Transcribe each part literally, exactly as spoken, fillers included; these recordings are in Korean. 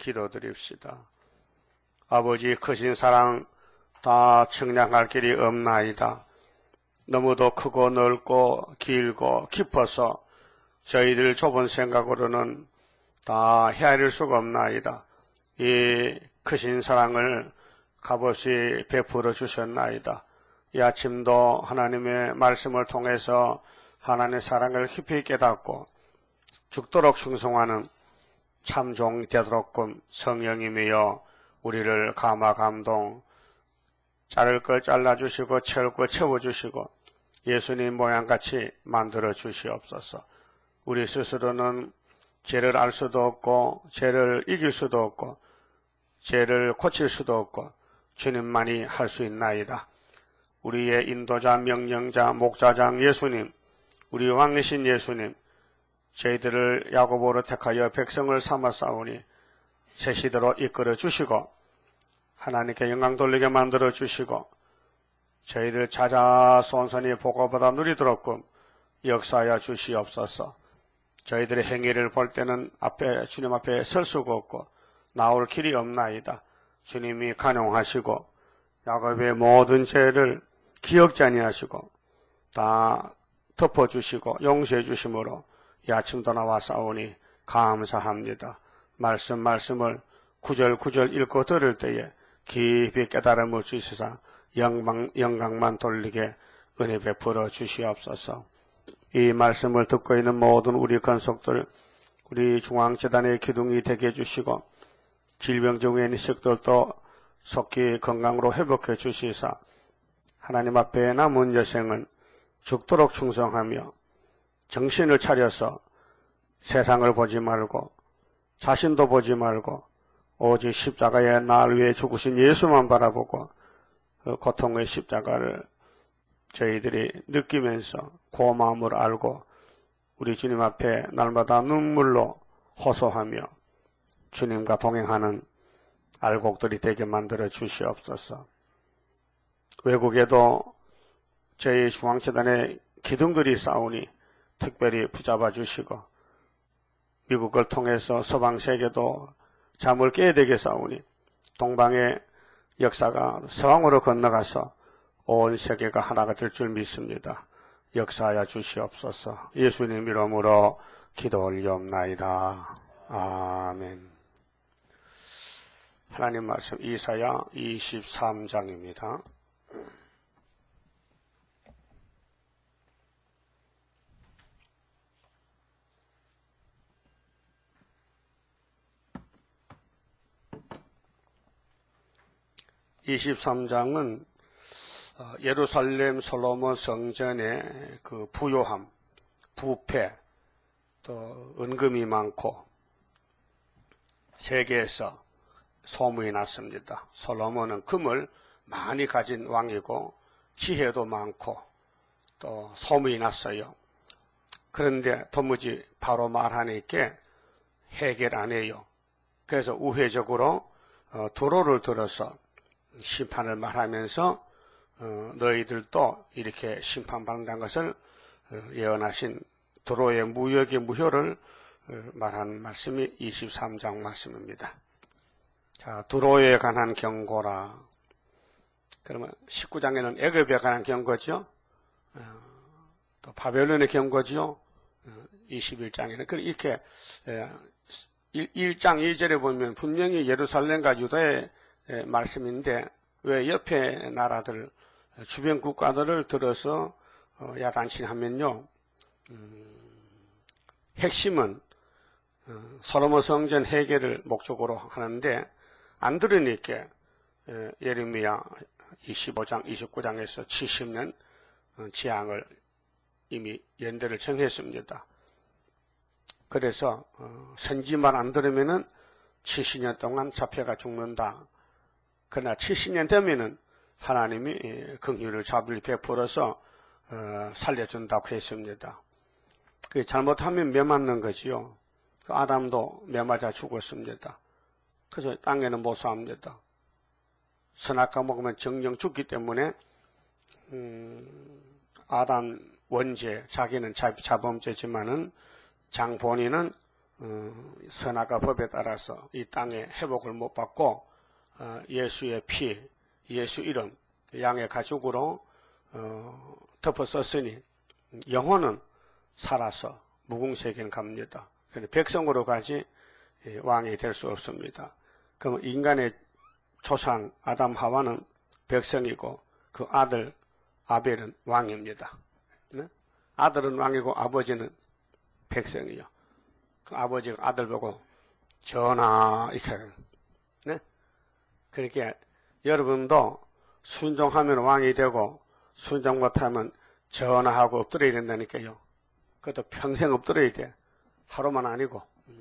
기도드립시다. 아버지 크신 사랑 다 측량할 길이 없나이다. 너무도 크고 넓고 길고 깊어서 저희들 좁은 생각으로는 다 헤아릴 수가 없나이다. 이 크신 사랑을 값없이 베풀어 주셨나이다. 이 아침도 하나님의 말씀을 통해서 하나님의 사랑을 깊이 깨닫고 죽도록 충성하는 참종 되도록끔 성령님이여 우리를 감화 감동, 자를 걸 잘라주시고 채울 걸 채워주시고 예수님 모양같이 만들어 주시옵소서. 우리 스스로는 죄를 알 수도 없고 죄를 이길 수도 없고 죄를 고칠 수도 없고 주님만이 할 수 있나이다. 우리의 인도자, 명령자, 목자장 예수님, 우리 왕이신 예수님, 저희들을 야고보로 택하여 백성을 삼았사오니 새 시대로 이끌어 주시고 하나님께 영광 돌리게 만들어 주시고 저희들 자자손손이 복보다 누리도록끔 역사하여 주시옵소서. 저희들의 행위를 볼 때는 앞에 주님 앞에 설 수가 없고 나올 길이 없나이다. 주님이 간용하시고 야곱의 모든 죄를 기억지 아니하시고 다 덮어주시고 용서해 주심으로 이 아침도 나와 싸우니 감사합니다. 말씀 말씀을 구절 구절 읽고 들을 때에 깊이 깨달음을 주시사 영광, 영광만 돌리게 은혜 베풀어 주시옵소서. 이 말씀을 듣고 있는 모든 우리 건속들, 우리 중앙재단의 기둥이 되게 해주시고 질병 중에 있는 식들도 속히 건강으로 회복해 주시사 하나님 앞에 남은 여생은 죽도록 충성하며 정신을 차려서 세상을 보지 말고 자신도 보지 말고 오직 십자가의 날 위해 죽으신 예수만 바라보고 그 고통의 십자가를 저희들이 느끼면서 고마움을 알고 우리 주님 앞에 날마다 눈물로 호소하며 주님과 동행하는 알곡들이 되게 만들어 주시옵소서. 외국에도 저희 중앙재단의 기둥들이 싸우니 특별히 붙잡아 주시고 미국을 통해서 서방 세계도 잠을 깨야 되게 싸우니 동방의 역사가 서방으로 건너가서 온 세계가 하나가 될 줄 믿습니다. 역사하여 주시옵소서. 예수님 이름으로 기도 올리옵나이다. 아멘. 하나님 말씀 이사야 이십삼 장입니다. 이십삼 장은 예루살렘 솔로몬 성전의 그 부요함, 부패, 또 은금이 많고 세계에서 소문이 났습니다. 솔로몬은 금을 많이 가진 왕이고 지혜도 많고 또 소문이 났어요. 그런데 도무지 바로 말하니까 해결 안 해요. 그래서 우회적으로 도로를 들어서 심판을 말하면서 어, 너희들도 이렇게 심판받는다는 것을 어, 예언하신 도로의 무역의 무효를 어, 말하는 말씀이 이십삼 장 말씀입니다. 자, 도로에 관한 경고라. 그러면 십구 장에는 애굽에 관한 경고죠. 어, 또 바벨론의 경고죠. 어, 이십일 장에는 이렇게 에, 일 장 이 절에 보면 분명히 예루살렘과 유다의 에, 말씀인데 왜 옆에 나라들 주변 국가들을 들어서 어, 야단치하면요, 음, 핵심은 어, 솔로몬 성전 해결을 목적으로 하는데 안 들으니까 에, 예레미야 이십오 장, 이십구 장에서 칠십 년 어, 재앙을 이미 연대를 정했습니다. 그래서 어, 선지만 안 들으면은 칠십 년 동안 잡혀가 죽는다. 그러나 칠십 년 되면은 하나님이 긍휼을 자비를 베풀어서 어, 살려준다고 했습니다. 그게 잘못하면 매 맞는 거지요. 그 아담도 매 맞아 죽었습니다. 그래서 땅에는 못 삽니다. 선악과 먹으면 정령 죽기 때문에 음, 아담 원죄, 자기는 자, 자범죄지만은 장 본인은 어, 선악과 법에 따라서 이 땅에 회복을 못 받고 어, 예수의 피, 예수 이름, 양의 가죽으로 어, 덮어 썼으니 영혼은 살아서 무궁세계는 갑니다. 그런데 백성으로 가지 왕이 될 수 없습니다. 그럼 인간의 조상 아담 하와는 백성이고 그 아들 아벨은 왕입니다. 네? 아들은 왕이고 아버지는 백성이요. 그 아버지가 아들 보고 전하 이렇게 네? 그렇게 여러분도 순종하면 왕이 되고 순종 못하면 전하하고 엎드려야 된다니까요. 그것도 평생 엎드려야 돼. 하루만 아니고.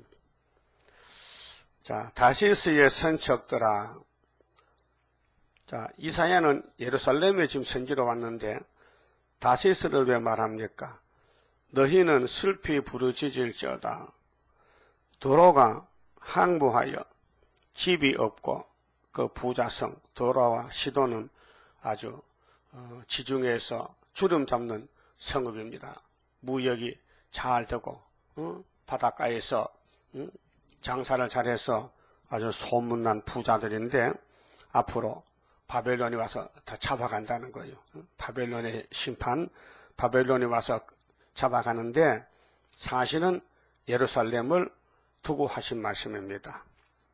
자, 다시스의 선척들아. 자, 이사야는 예루살렘에 지금 선지로 왔는데 다시스를 왜 말합니까? 너희는 슬피 부르짖을지어다. 도로가 항부하여 집이 없고 그 부자성 도로와 시도는 아주 어, 지중해에서 주름 잡는 성읍입니다. 무역이 잘 되고 어? 바닷가에서 어? 장사를 잘해서 아주 소문난 부자들인데 앞으로 바벨론이 와서 다 잡아간다는 거예요. 바벨론의 심판, 바벨론이 와서 잡아가는데 사실은 예루살렘을 두고 하신 말씀입니다.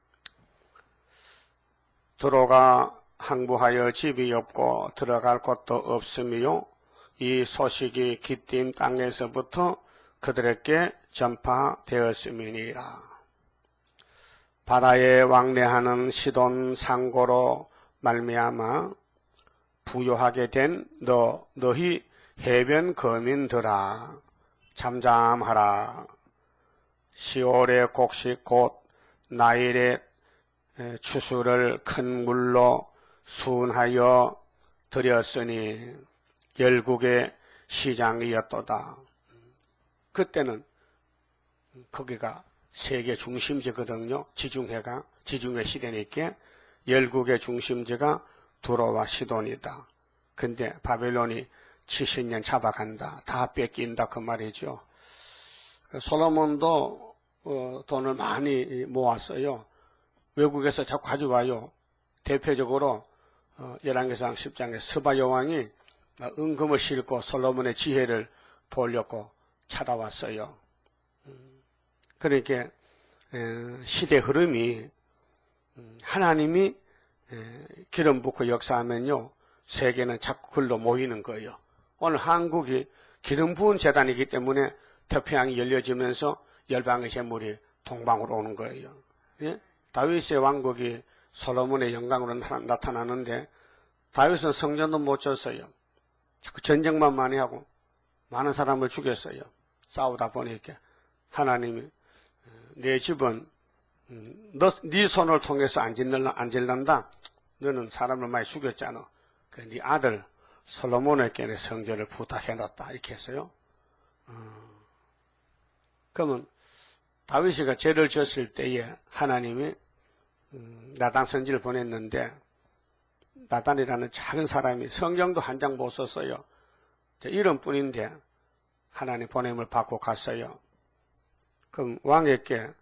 도로가 항부하여 집이 없고 들어갈 곳도 없으며 이 소식이 기띔 땅에서부터 그들에게 전파되었음이니라. 바다에 왕래하는 시돈 상고로 말미암아 부요하게 된 너 너희 해변 거민들아 잠잠하라. 시올의 곡식 곧 나일의 추수를 큰 물로 순하여 드렸으니 열국의 시장이었도다. 그때는 거기가 세계 중심지거든요. 지중해가 지중해 시대니까 열국의 중심지가 두로와 시돈이다. 근데 바벨론이 칠십 년 잡아간다. 다 뺏긴다 그 말이죠. 솔로몬도 어, 돈을 많이 모았어요. 외국에서 자꾸 가져와요. 대표적으로 어, 열왕기상 십 장에 스바 여왕이 은금을 싣고 솔로몬의 지혜를 보려고 찾아왔어요. 그러니까 시대 흐름이 하나님이 기름 붓고 역사하면요 세계는 자꾸 글로 모이는 거예요. 오늘 한국이 기름 부은 재단이기 때문에 태평양이 열려지면서 열방의 재물이 동방으로 오는 거예요. 예? 다윗의 왕국이 솔로몬의 영광으로 나타나는데 다윗은 성전도 못 졌어요. 자꾸 전쟁만 많이 하고 많은 사람을 죽였어요. 싸우다 보니까 하나님이 내 집은 너, 네 손을 통해서 안 짓는다, 안 짓는다. 너는 사람을 많이 죽였잖아. 그 네 아들 솔로몬에게 내 성전을 부탁해놨다. 이렇게 했어요. 어. 그러면 다윗이가 죄를 지었을 때에 하나님이 음, 나단 선지를 보냈는데 나단이라는 작은 사람이 성경도 한 장 못 썼어요. 이름뿐인데 하나님 보냄을 받고 갔어요. 그럼 왕에게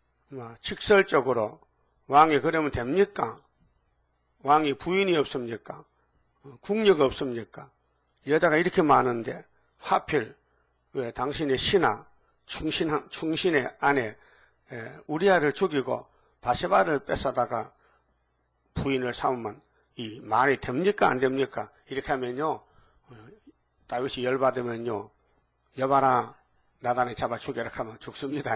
직설적으로 왕이 그러면 됩니까? 왕이 부인이 없습니까? 국력 없습니까? 여자가 이렇게 많은데 하필 왜 당신의 신하 충신, 충신의 아내 우리아를 죽이고 바세바를 뺏어다가 부인을 삼으면 이 말이 됩니까? 안 됩니까? 이렇게 하면요 다윗이 열받으면요 여봐라 나단이 잡아 죽여라 하면 죽습니다.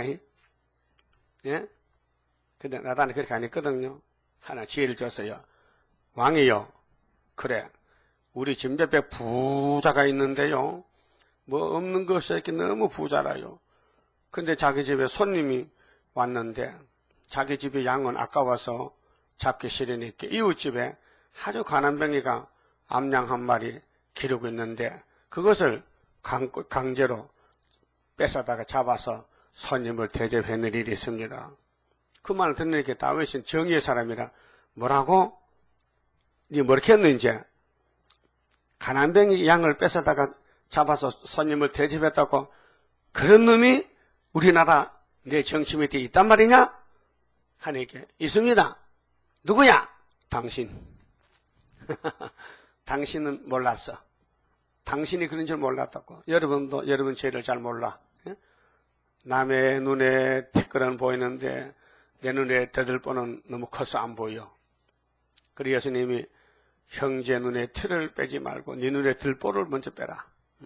예? 근데 나단이 그렇게 안 했거든요. 하나 지혜를 줬어요. 왕이요. 그래. 우리 집 옆에 부자가 있는데요. 뭐 없는 것이 이렇게 너무 부자라요. 근데 자기 집에 손님이 왔는데 자기 집의 양은 아까워서 잡기 싫으니까 이웃집에 아주 가난뱅이가 암양 한 마리 기르고 있는데 그것을 강, 강제로 뺏어다가 잡아서 손님을 대접해낼 일이 있습니다. 그 말을 듣으니까 다윗은 정의의 사람이라 뭐라고? 니 뭐렇게 했는지 가난뱅이 양을 뺏어다가 잡아서 손님을 대접했다고 그런 놈이 우리나라 내 정치 밑에 있단 말이냐? 하니까 있습니다. 누구야? 당신. 당신은 몰랐어. 당신이 그런 줄 몰랐다고. 여러분도 여러분 죄를 잘 몰라. 남의 눈에 티끌은 보이는데 내 눈에 더들보는 너무 커서 안 보여. 그래서 예수님이 형제 눈에 티를 빼지 말고 네 눈에 들보를 먼저 빼라.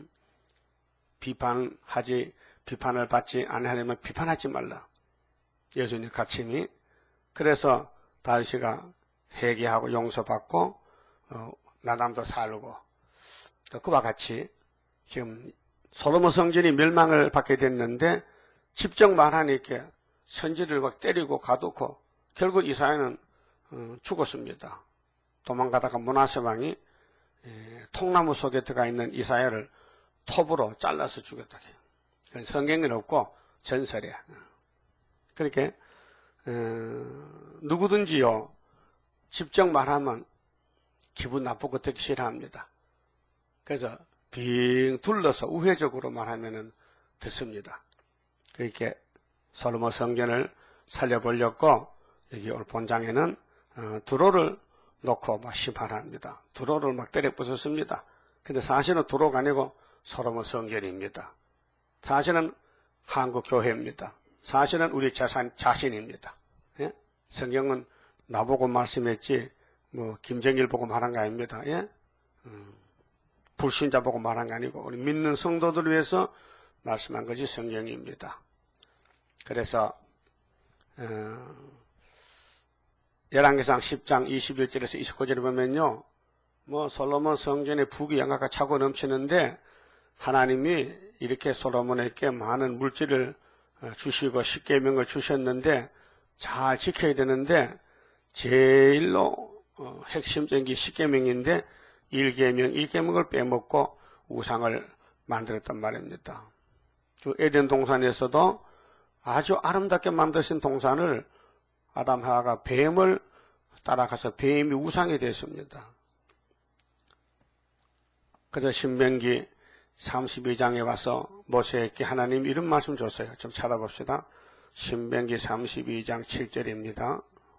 비판하지 비판을 받지 않으려면 비판하지 말라. 예수님 가르침이. 그래서 다윗이가 회개하고 용서받고 어, 나담도 살고 그와 같이 지금 솔로몬 성전이 멸망을 받게 됐는데 집정만 하니까 선지를 막 때리고 가두고 결국 이사야는 어, 죽었습니다. 도망가다가 므낫세 왕이 에, 통나무 속에 들어가 있는 이사야를 톱으로 잘라서 죽였다. 그건 성경에는 없고 전설이야. 그렇게 어, 누구든지요 집정 말하면 기분 나쁘고 듣기 싫어합니다. 그래서 빙 둘러서 우회적으로 말하면은 듣습니다. 그렇게 솔로몬 성전을 살려보려고 여기 오늘 본장에는 어, 두로를 놓고 막 심판합니다. 두로를 막 때려 부쉈습니다. 근데 사실은 두로가 아니고 솔로몬 성전입니다. 사실은 한국 교회입니다. 사실은 우리 자산, 자신입니다. 예? 성경은 나보고 말씀했지, 뭐, 김정일 보고 말한 거 아닙니다. 예? 음, 불신자 보고 말한 거 아니고, 우리 믿는 성도들을 위해서 말씀한 것이 성경입니다. 그래서, 어, 열왕기상 십 장 이십일 절에서 이십구 절에 보면요, 뭐, 솔로몬 성전의 부귀 영화가 차고 넘치는데, 하나님이 이렇게 솔로몬에게 많은 물질을 주시고 십계명을 주셨는데 잘 지켜야 되는데 제일로 핵심적인 게 십계명인데 일계명, 이계명을 빼먹고 우상을 만들었단 말입니다. 그 에덴 동산에서도 아주 아름답게 만드신 동산을 아담 하와가 뱀을 따라가서 뱀이 우상이 됐습니다. 그래서 신명기 삼십이 장에 와서 모세에게 하나님 이런 말씀 줬어요. 좀 찾아봅시다. 신명기 삼십이 장 칠 절입니다.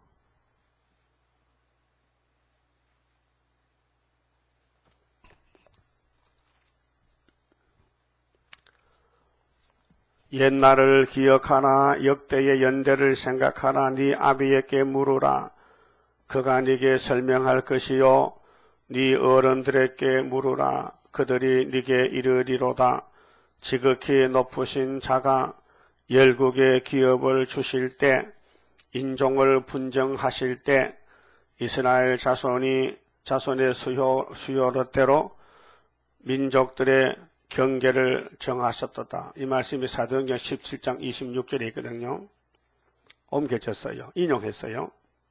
옛날을 기억하나 역대의 연대를 생각하나 네 아비에게 물으라. 그가 네게 설명할 것이요 네 어른들에게 물으라. 그들이 네게 이르리로다. 지극히 높으신 자가 열국의 기업을 주실 때 인종을 분정하실 때 이스라엘 자손이 자손의 수요, 수요롯대로 민족들의 경계를 정하셨도다. 이 말씀이 사도행전 십칠 장 이십육 절에 있거든요. 옮겨졌어요. 인용했어요.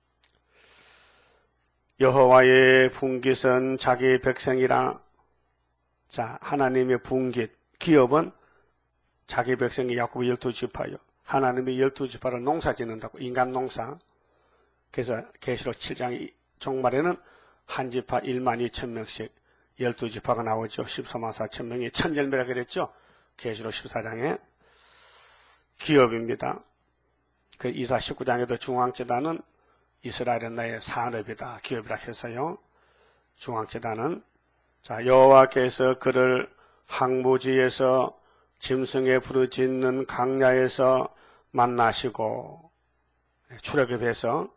여호와의 분깃은 자기 백성이라. 자, 하나님의 분깃, 기업은 자기 백성이 야곱의 열두 지파요. 하나님의 열두 지파를 농사 짓는다고, 인간 농사. 그래서 계시록 칠 장 종말에는 한 지파 일만 이천 명씩 열두 지파가 나오죠. 십사만 사천 명이 천열매라 그랬죠. 계시록 십사 장에 기업입니다. 그 이사 십구 장에도 중앙재단은 이스라엘은 나의 산업이다. 기업이라 했어요. 중앙재단은 자, 여호와께서 그를 항무지에서 짐승의 부르짖는 강야에서 만나시고 출애굽해서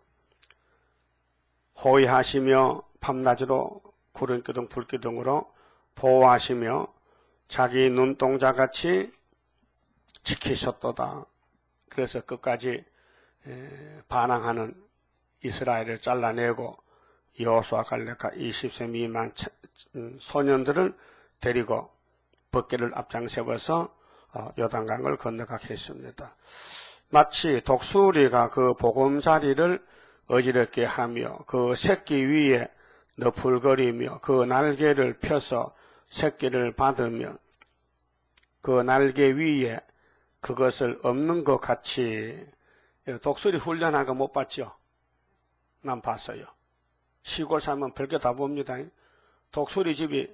호위하시며 밤낮으로 구름기둥 불기둥으로 보호하시며 자기 눈동자같이 지키셨도다. 그래서 끝까지 반항하는 이스라엘을 잘라내고 여호수아 갈렙과 이십 세 미만 소년들을 데리고 법궤를 앞장세워서 요단강을 건너가게 했습니다. 마치 독수리가 그 보금자리를 어지럽게 하며 그 새끼 위에 너풀거리며 그 날개를 펴서 새끼를 받으며 그 날개 위에 그것을 엎는 것 같이. 독수리 훈련한 거 못 봤죠? 난 봤어요. 시골 살면 별게 다 봅니다. 독수리 집이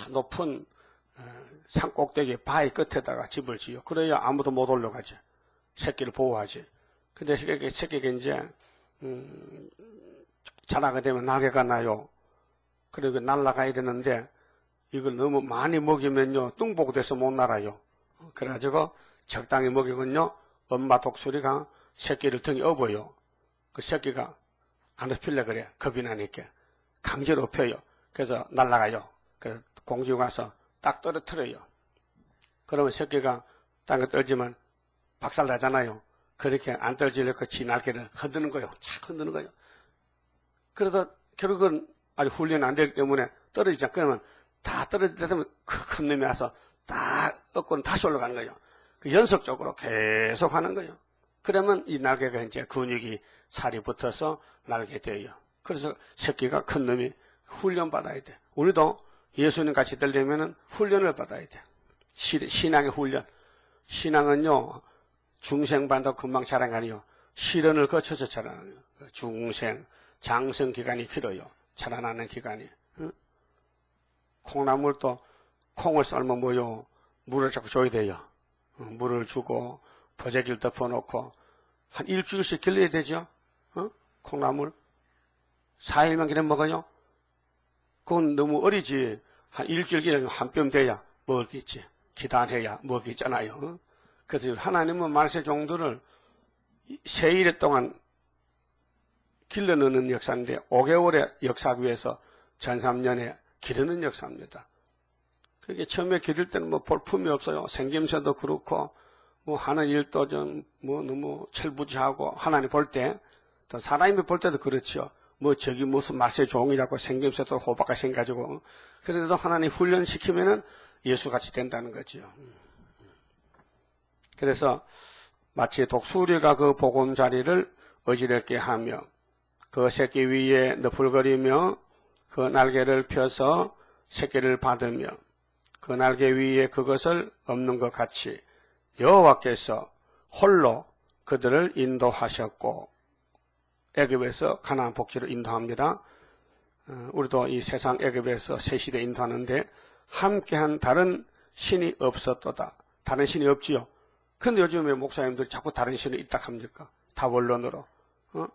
높은 산꼭대기 바위 끝에다가 집을 지어. 그래야 아무도 못 올라가죠. 새끼를 보호하지. 근데 새끼가, 새끼가 이제, 음, 자라게 되면 낙엽가 나요. 그리고 날아가야 되는데, 이걸 너무 많이 먹이면요, 뚱보고 돼서 못 날아요. 그래가지고 적당히 먹이면요, 엄마 독수리가 새끼를 등에 업어요. 그 새끼가 안 업힐래 그래. 겁이 나니까. 강제로 업혀요. 그래서 날아가요. 그래서 공중에 가서 딱 떨어뜨려요. 그러면 새끼가 땅에 떨지만 박살나잖아요. 그렇게 안 떨어지려고 지 날개를 흔드는 거예요. 착 흔드는 거예요. 그러다 결국은 아주 훈련이 안 되기 때문에 떨어지잖아. 그러면 다 떨어지다 보면 큰 놈이 와서 딱 업고는 다시 올라가는 거예요. 그 연속적으로 계속 하는 거예요. 그러면 이 날개가 이제 근육이 살이 붙어서 날게 돼요. 그래서 새끼가 큰 놈이 훈련 받아야 돼. 우리도 예수님 같이 되려면 훈련을 받아야 돼. 신앙의 훈련. 신앙은요, 중생반도 금방 자란 게 아니요. 시련을 거쳐서 자라는 거예요. 중생, 장성 기간이 길어요. 자라나는 기간이. 응? 콩나물도 콩을 삶으면 뭐요? 물을 자꾸 줘야 돼요. 응? 물을 주고 버제기를 덮어놓고 한 일주일씩 길러야 되죠. 어? 콩나물 사 일만 기르면 먹어요. 그건 너무 어리지. 한 일주일 기르면 한 뼘 돼야 먹겠지. 기단해야 먹겠잖아요. 어? 그래서 하나님은 말세 종들을 세 일 동안 길러넣는 역사인데 오 개월의 역사하기 위해서 전 삼 년에 기르는 역사입니다. 그게 처음에 기를 때는 뭐 볼품이 없어요. 생김새도 그렇고 뭐 하는 일도 좀 뭐 너무 철부지하고 하나님 볼 때 또 사람이 볼 때도 그렇죠. 뭐 저기 무슨 말세 종이라고 생김새도 호박같이 생가지고 그래도 하나님 훈련시키면은 예수같이 된다는 거죠. 그래서 마치 독수리가 그 보금자리를 어지럽게 하며 그 새끼 위에 너풀거리며 그 날개를 펴서 새끼를 받으며 그 날개 위에 그것을 엎는 것 같이 여호와께서 홀로 그들을 인도하셨고 애굽에서 가나안 복지로 인도합니다. 우리도 이 세상 애굽에서 새 시대 인도하는데 함께한 다른 신이 없었도다. 다른 신이 없지요. 근데 요즘에 목사님들 자꾸 다른 신을 있다 합니까? 다 원론으로. 어?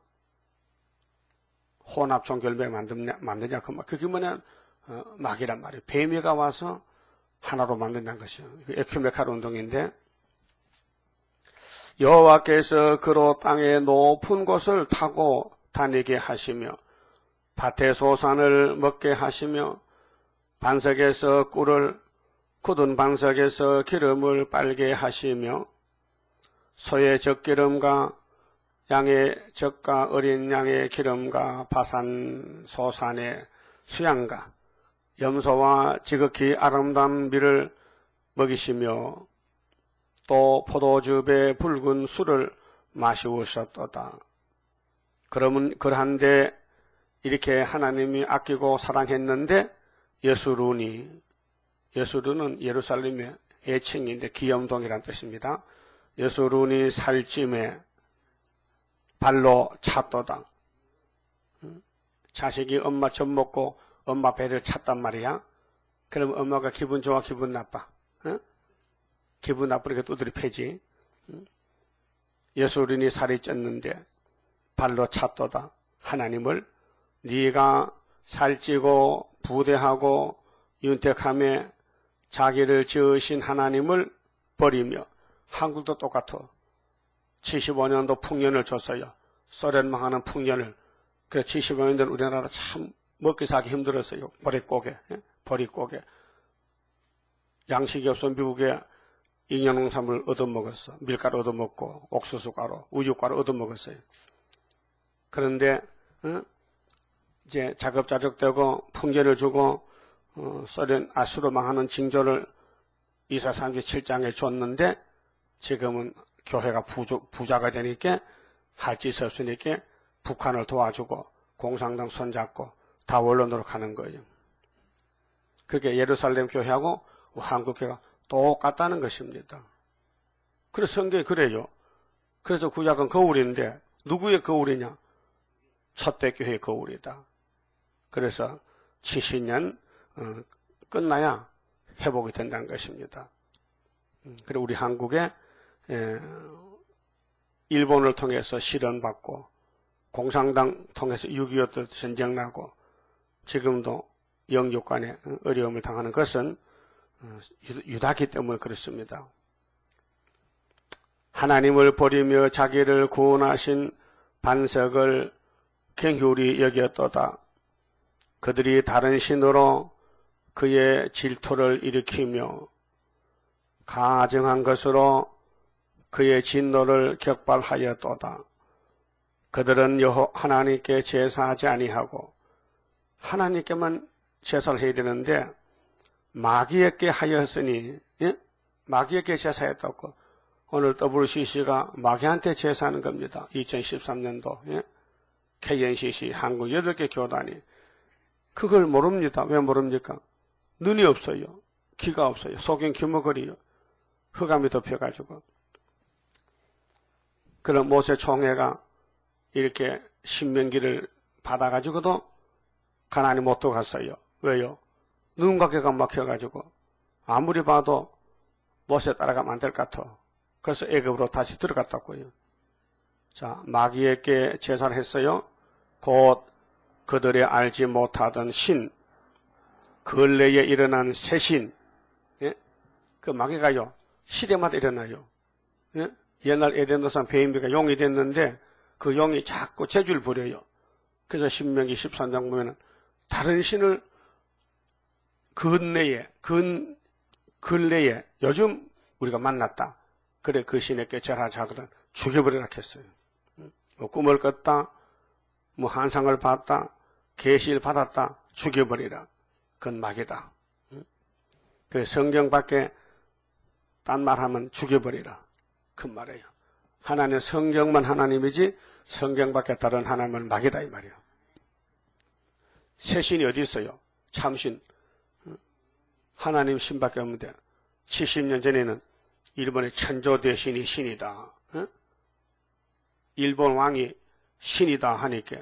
혼합 종결배 만드냐, 만드냐, 그 말. 그게 뭐냐, 어, 막이란 말이에요. 뱀이가 와서 하나로 만든다는 것이요. 에큐메칼 운동인데, 여호와께서 그로 땅의 높은 곳을 타고 다니게 하시며, 밭의 소산을 먹게 하시며, 반석에서 꿀을, 굳은 반석에서 기름을 빨게 하시며, 소의 젖기름과 양의 젖과 어린 양의 기름과 바산 소산의 수양과 염소와 지극히 아름다운 밀을 먹이시며 또 포도즙의 붉은 술을 마시우셨도다. 그러면 그러한데 이렇게 하나님이 아끼고 사랑했는데 여수룬이 여수룬은 예루살렘의 애칭인데 기염동이라는 뜻입니다. 여수룬이 살찜에 발로 찼도다. 자식이 엄마 젖 먹고 엄마 배를 찼단 말이야. 그럼 엄마가 기분 좋아 기분 나빠? 어? 기분 나쁘니까 두드리 패지. 여수린이 살이 쪘는데 발로 찼도다. 하나님을 네가 살찌고 부대하고 윤택함에 자기를 지으신 하나님을 버리며 한국도 똑같아. 칠십오 년도 풍년을 줬어요. 소련 망하는 풍년을. 그래서 칠십오 년도 우리나라 참 먹기 사기 힘들었어요. 보릿고개, 보릿고개. 양식이 없어 미국에 잉여농산물 얻어먹었어. 밀가루 얻어먹고 옥수수가루, 우유가루 얻어먹었어요. 그런데 어? 이제 자급자족되고 풍년을 주고 어, 소련 아수로 망하는 징조를 이사사기 칠 장에 줬는데 지금은 교회가 부조, 부자가 되니까 할 짓이 없으니까 북한을 도와주고 공산당 손잡고 다 원론으로 가는 거예요. 그렇게 예루살렘 교회하고 한국 교회가 똑같다는 것입니다. 그래서 성경이 그래요. 그래서 구약은 거울인데 누구의 거울이냐? 첫대 교회의 거울이다. 그래서 칠십 년 어, 끝나야 회복이 된다는 것입니다. 그리고 우리 한국에 예, 일본을 통해서 실현받고 공산당 통해서 육이오 때 전쟁 나고 지금도 영육 간의 어려움을 당하는 것은 유다기 때문에 그렇습니다. 하나님을 버리며 자기를 구원하신 반석을 경휼히 여겼도다. 그들이 다른 신으로 그의 질투를 일으키며 가증한 것으로 그의 진노를 격발하였도다. 그들은 여호 하나님께 제사하지 아니하고 하나님께만 제사를 해야 되는데 마귀에게 하였으니, 예? 마귀에게 제사했다고. 오늘 더블유씨씨가 마귀한테 제사하는 겁니다. 이천십삼 년도 예? 케이엔씨씨 한국 여덟 개 교단이 그걸 모릅니다. 왜 모릅니까? 눈이 없어요. 귀가 없어요. 속엔 귀머거리요. 흑암이 덮여가지고. 그런 모세 총회가 이렇게 신명기를 받아가지고도 가나안이 못 들어갔어요. 왜요? 눈과 귀가 막혀가지고 아무리 봐도 모세 따라가면 안 될 것 같아. 그래서 애굽으로 다시 들어갔다고요. 자, 마귀에게 제사를 했어요. 곧 그들의 알지 못하던 신, 근래에 일어난 새 신, 예? 그 마귀가요, 시대마다 일어나요. 예? 옛날 에덴도산 베인비가 용이 됐는데 그 용이 자꾸 재주를 부려요. 그래서 신명기 십삼 장 보면은 다른 신을 근래에, 근, 근래에 요즘 우리가 만났다. 그래 그 신에게 절하자 하거든 죽여버리라 했어요. 뭐 꿈을 꿨다, 뭐 환상을 봤다, 계시를 받았다, 죽여버리라. 그건 마귀다. 그 성경 밖에 딴 말하면 죽여버리라. 그 말이에요. 하나님 성경만 하나님이지 성경 밖에 다른 하나님은 마귀다 이 말이에요. 새 신이 어디 있어요? 참신. 하나님 신밖에 없는데 칠십 년 전에는 일본의 천조 대신이 신이다. 어? 일본 왕이 신이다 하니까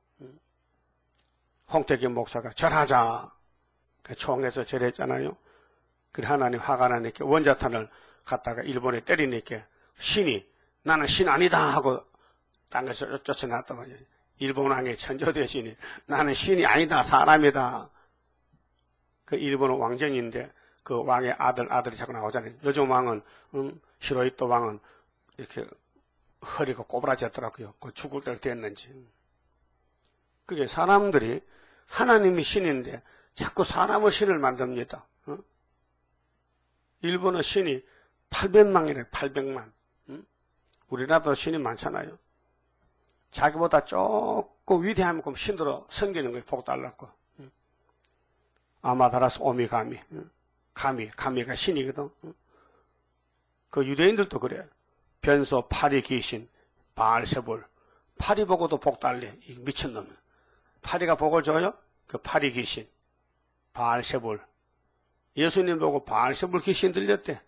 홍택기 목사가 절하자. 총에서 절했잖아요. 그래 하나님 화가 나니까 원자탄을 갖다가 일본에 때리니까 신이 나는 신 아니다 하고 땅에서 쫓아났단 말이에요. 일본 왕의 천조 대신이 나는 신이 아니다 사람이다. 그 일본 왕정인데 그 왕의 아들, 아들이 자꾸 나오잖아요. 요즘 왕은, 음, 히로히토 왕은 이렇게 허리가 꼬부라졌더라고요. 그 죽을 때를 됐는지. 그게 사람들이 하나님이 신인데 자꾸 사람의 신을 만듭니다. 어? 일본의 신이 팔백만이래, 팔백만. 음? 우리나라도 신이 많잖아요. 자기보다 조금 위대하면 그럼 신으로 섬기는 거예요. 복 달라고. 음? 아마다라스 오미가미. 음? 가미, 가미가 신이거든. 그 유대인들도 그래. 변소, 파리 귀신, 바알세불. 파리 보고도 복 달래. 이 미친놈. 파리가 복을 줘요? 그 파리 귀신, 바알세불. 예수님 보고 바알세불 귀신 들렸대.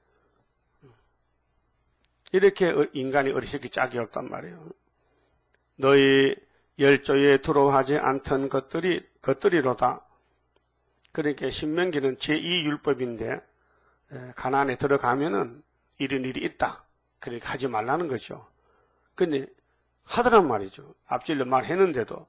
이렇게 인간이 어리석기 짝이 없단 말이에요. 너희 열조에 들어오지 않던 것들이, 것들이로다. 그러니까 신명기는 제이 율법인데 가나안에 들어가면은 이런 일이 있다. 그러니까 하지 말라는 거죠. 근데 하더란 말이죠. 앞질러 말했는데도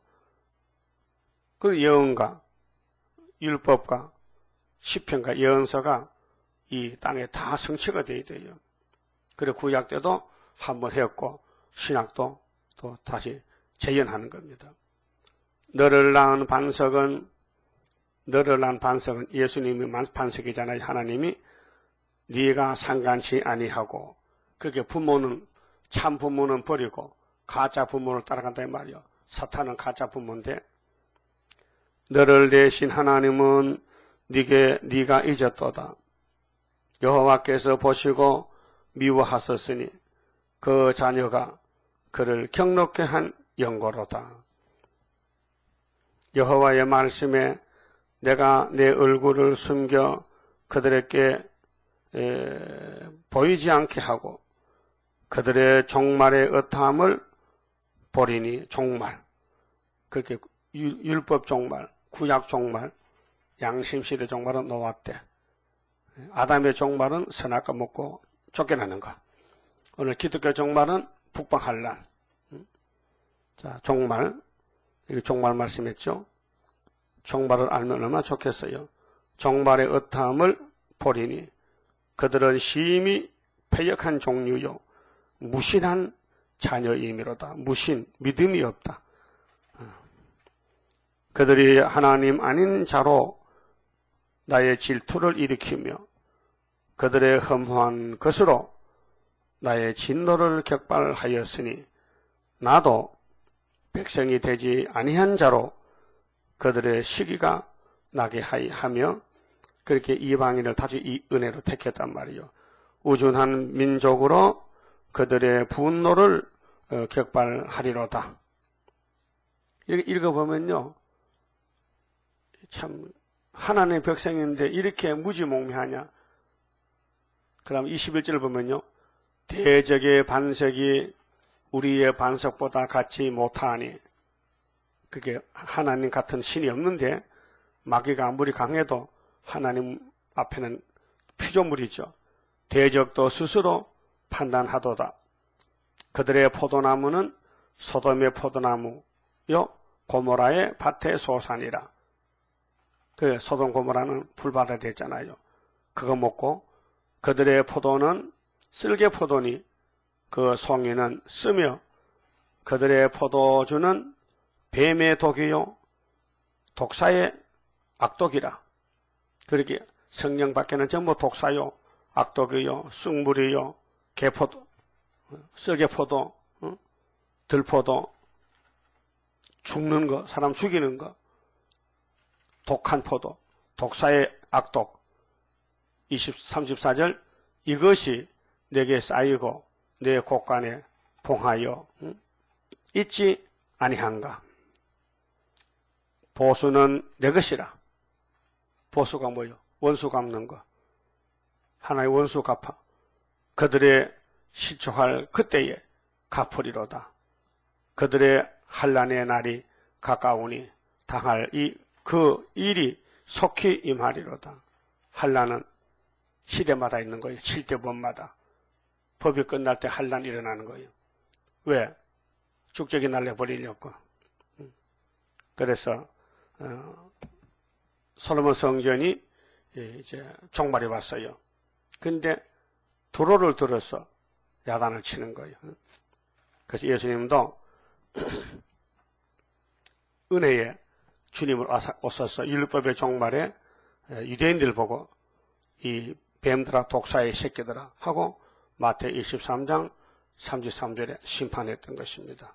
그 예언과 율법과 시편과 예언서가 이 땅에 다 성취가 돼야 돼요. 그래 구약 때도 한번 했고 신약도 또 다시 재현하는 겁니다. 너를 낳은 반석은 너를 낳은 반석은 예수님이 반석이잖아요. 하나님이 네가 상관치 아니하고 그게 부모는 참 부모는 버리고 가짜 부모를 따라간다 이 말이요. 사탄은 가짜 부모인데 너를 내신 하나님은 네게 네가 잊었도다. 여호와께서 보시고 미워하셨으니 그 자녀가 그를 경록케 한 영고로다. 여호와의 말씀에 내가 내 얼굴을 숨겨 그들에게 에, 보이지 않게 하고 그들의 종말의 어탐을 보리니 종말. 그렇게 율법 종말, 구약 종말, 양심시대 종말은 노아 때. 아담의 종말은 선악과 먹고 쫓겨나는 것. 오늘 기독교 종말은 북방한란. 자, 종말. 이게 종말 말씀했죠. 종말을 알면 얼마나 좋겠어요. 종말의 어떠함을 보리니 그들은 심히 패역한 종류요 무신한 자녀이미로다. 무신, 믿음이 없다. 그들이 하나님 아닌 자로 나의 질투를 일으키며 그들의 험한 것으로 나의 진노를 격발하였으니 나도 백성이 되지 아니한 자로 그들의 시기가 나게 하며 그렇게 이방인을 다시 이 은혜로 택했단 말이요. 우준한 민족으로 그들의 분노를 격발하리로다. 이렇게 읽어보면요. 참 하나님의 백성인데 이렇게 무지몽매하냐. 그 다음 이십일 절을 보면요. 대적의 반석이 우리의 반석보다 같지 못하니 그게 하나님 같은 신이 없는데 마귀가 아무리 강해도 하나님 앞에는 피조물이죠. 대적도 스스로 판단하도다. 그들의 포도나무는 소돔의 포도나무요 고모라의 밭의 소산이라. 그 소돔 고모라는 불바다 됐잖아요. 그거 먹고 그들의 포도는 쓸개 포도니 그 송이는 쓰며 그들의 포도주는 뱀의 독이요 독사의 악독이라. 그렇게 성령 밖에는 전부 독사요 악독이요 쑥물이요 개포도 쓸개포도 어? 들포도 죽는 거 사람 죽이는 거 독한 포도 독사의 악독. 이십, 삼십사 절 이것이 내게 쌓이고 내 곳간에 봉하여 응? 있지 아니한가. 보수는 내 것이라. 보수가 뭐요? 원수 갚는 거. 하나의 원수 갚아. 그들의 실족할 그때에 갚으리로다. 그들의 환난의 날이 가까우니 당할 이 그 일이 속히 임하리로다. 환난은 시대마다 있는 거예요. 칠대법마다. 법이 끝날 때 환난이 일어나는 거예요. 왜? 축적이 날려버리려고. 그래서 어, 솔로몬 성전이 이제 종말이 왔어요. 근데 도로를 들어서 야단을 치는 거예요. 그래서 예수님도 은혜에 주님을 오셔서 율법의 종말에 유대인들 보고 이 뱀들아 독사의 새끼들아 하고 마태 이십삼 장 삼십삼 절에 심판했던 것입니다.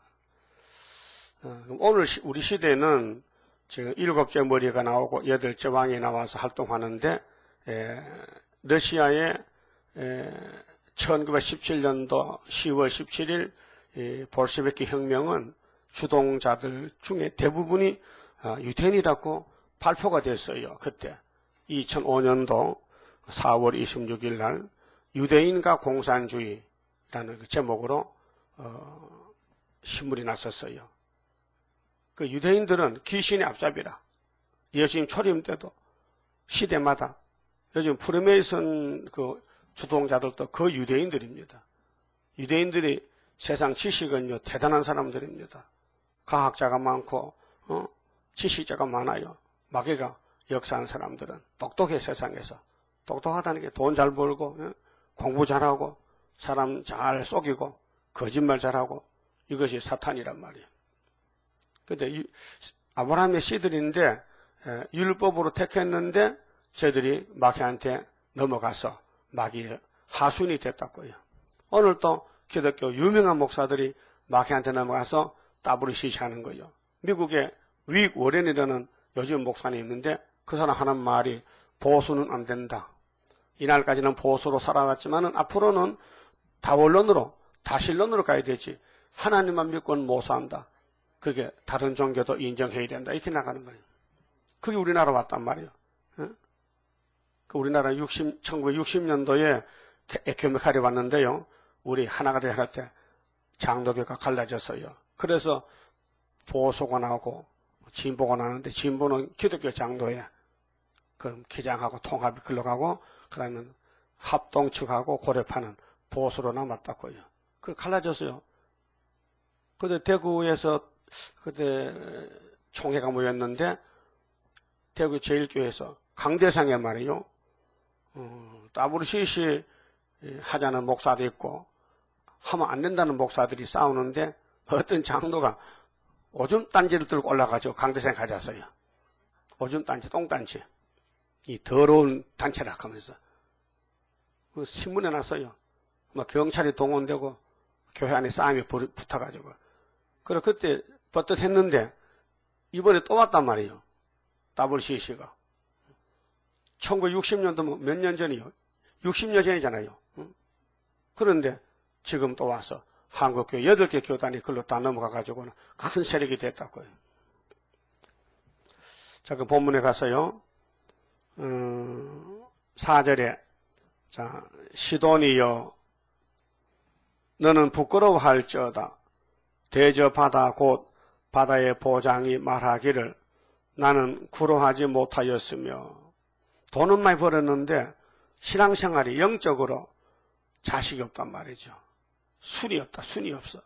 오늘 우리 시대는 지금 일곱째 머리가 나오고 여덟째 왕이 나와서 활동하는데 에, 러시아의 에, 천구백십칠 년도 시월 십칠일 이 볼셰비키 혁명은 주동자들 중에 대부분이 유태인이라고 발표가 됐어요. 그때 이천오 년도 사월 이십육일 날 유대인과 공산주의라는 그 제목으로 어, 신문이 났었어요. 그 유대인들은 귀신의 앞잡이라. 예수님 초림 때도 시대마다 요즘 프리메이슨 그 주동자들도 그 유대인들입니다. 유대인들이 세상 지식은요 대단한 사람들입니다. 과학자가 많고 어? 지식자가 많아요. 마귀가 역사한 사람들은 똑똑해. 세상에서 똑똑하다는 게 돈 잘 벌고 어? 공부 잘하고 사람 잘 속이고 거짓말 잘하고 이것이 사탄이란 말이에요. 근데 아브라함의 씨들인데 에, 율법으로 택했는데 저들이 마귀한테 넘어가서 마귀의 하순이 됐다고요. 오늘 또 기독교 유명한 목사들이 마귀한테 넘어가서 따블을 시시하는 거예요. 미국의 윅 워렌이라는 요즘 목사님 있는데 그 사람 하는 말이 보수는 안 된다. 이날까지는 보수로 살아왔지만 앞으로는 다원론으로 다신론으로 가야 되지. 하나님만 믿고는 못 산다. 그게 다른 종교도 인정해야 된다. 이렇게 나가는 거예요. 그게 우리나라 왔단 말이에요. 그 우리나라 육십, 천구백육십 년도에 에큐메칼이 왔는데요. 우리 하나가 되어 할 때 장로교가 갈라졌어요. 그래서 보수가 나오고 진보가 나는데 진보는 기독교 장로에 그럼 기장하고 통합이 흘러가고 그다음에 합동 측하고 고려파는 보수로 남았다고요. 그 갈라졌어요. 그때 대구에서 그때 총회가 모였는데 대구 제일교회에서 강대상에 말이요. 어, 더블유씨씨 하자는 목사도 있고 하면 안 된다는 목사들이 싸우는데 어떤 장로가 오줌 단지를 들고 올라가죠. 강대상에 가졌어요. 오줌 단지, 똥 단지. 이 더러운 단체라 하면서 그 신문에 났어요. 막 경찰이 동원되고 교회 안에 싸움이 붙어가지고. 그래 그때 버뜩했는데 이번에 또 왔단 말이에요. 더블유씨씨가. 천구백육십 년도면 몇 년 전이요? 육십 년 전이잖아요. 그런데 지금 또 와서 한국교회 여덟 개 교단이 글로 다 넘어가가지고는 큰 세력이 됐다고요. 자, 그 본문에 가서요. 음, 사 절에 자, 시돈이여 너는 부끄러워할지어다. 대저바다 곧 바다의 보장이 말하기를 나는 구로하지 못하였으며 돈은 많이 벌었는데 신앙생활이 영적으로 자식이 없단 말이죠. 순이 없다. 순이 없어.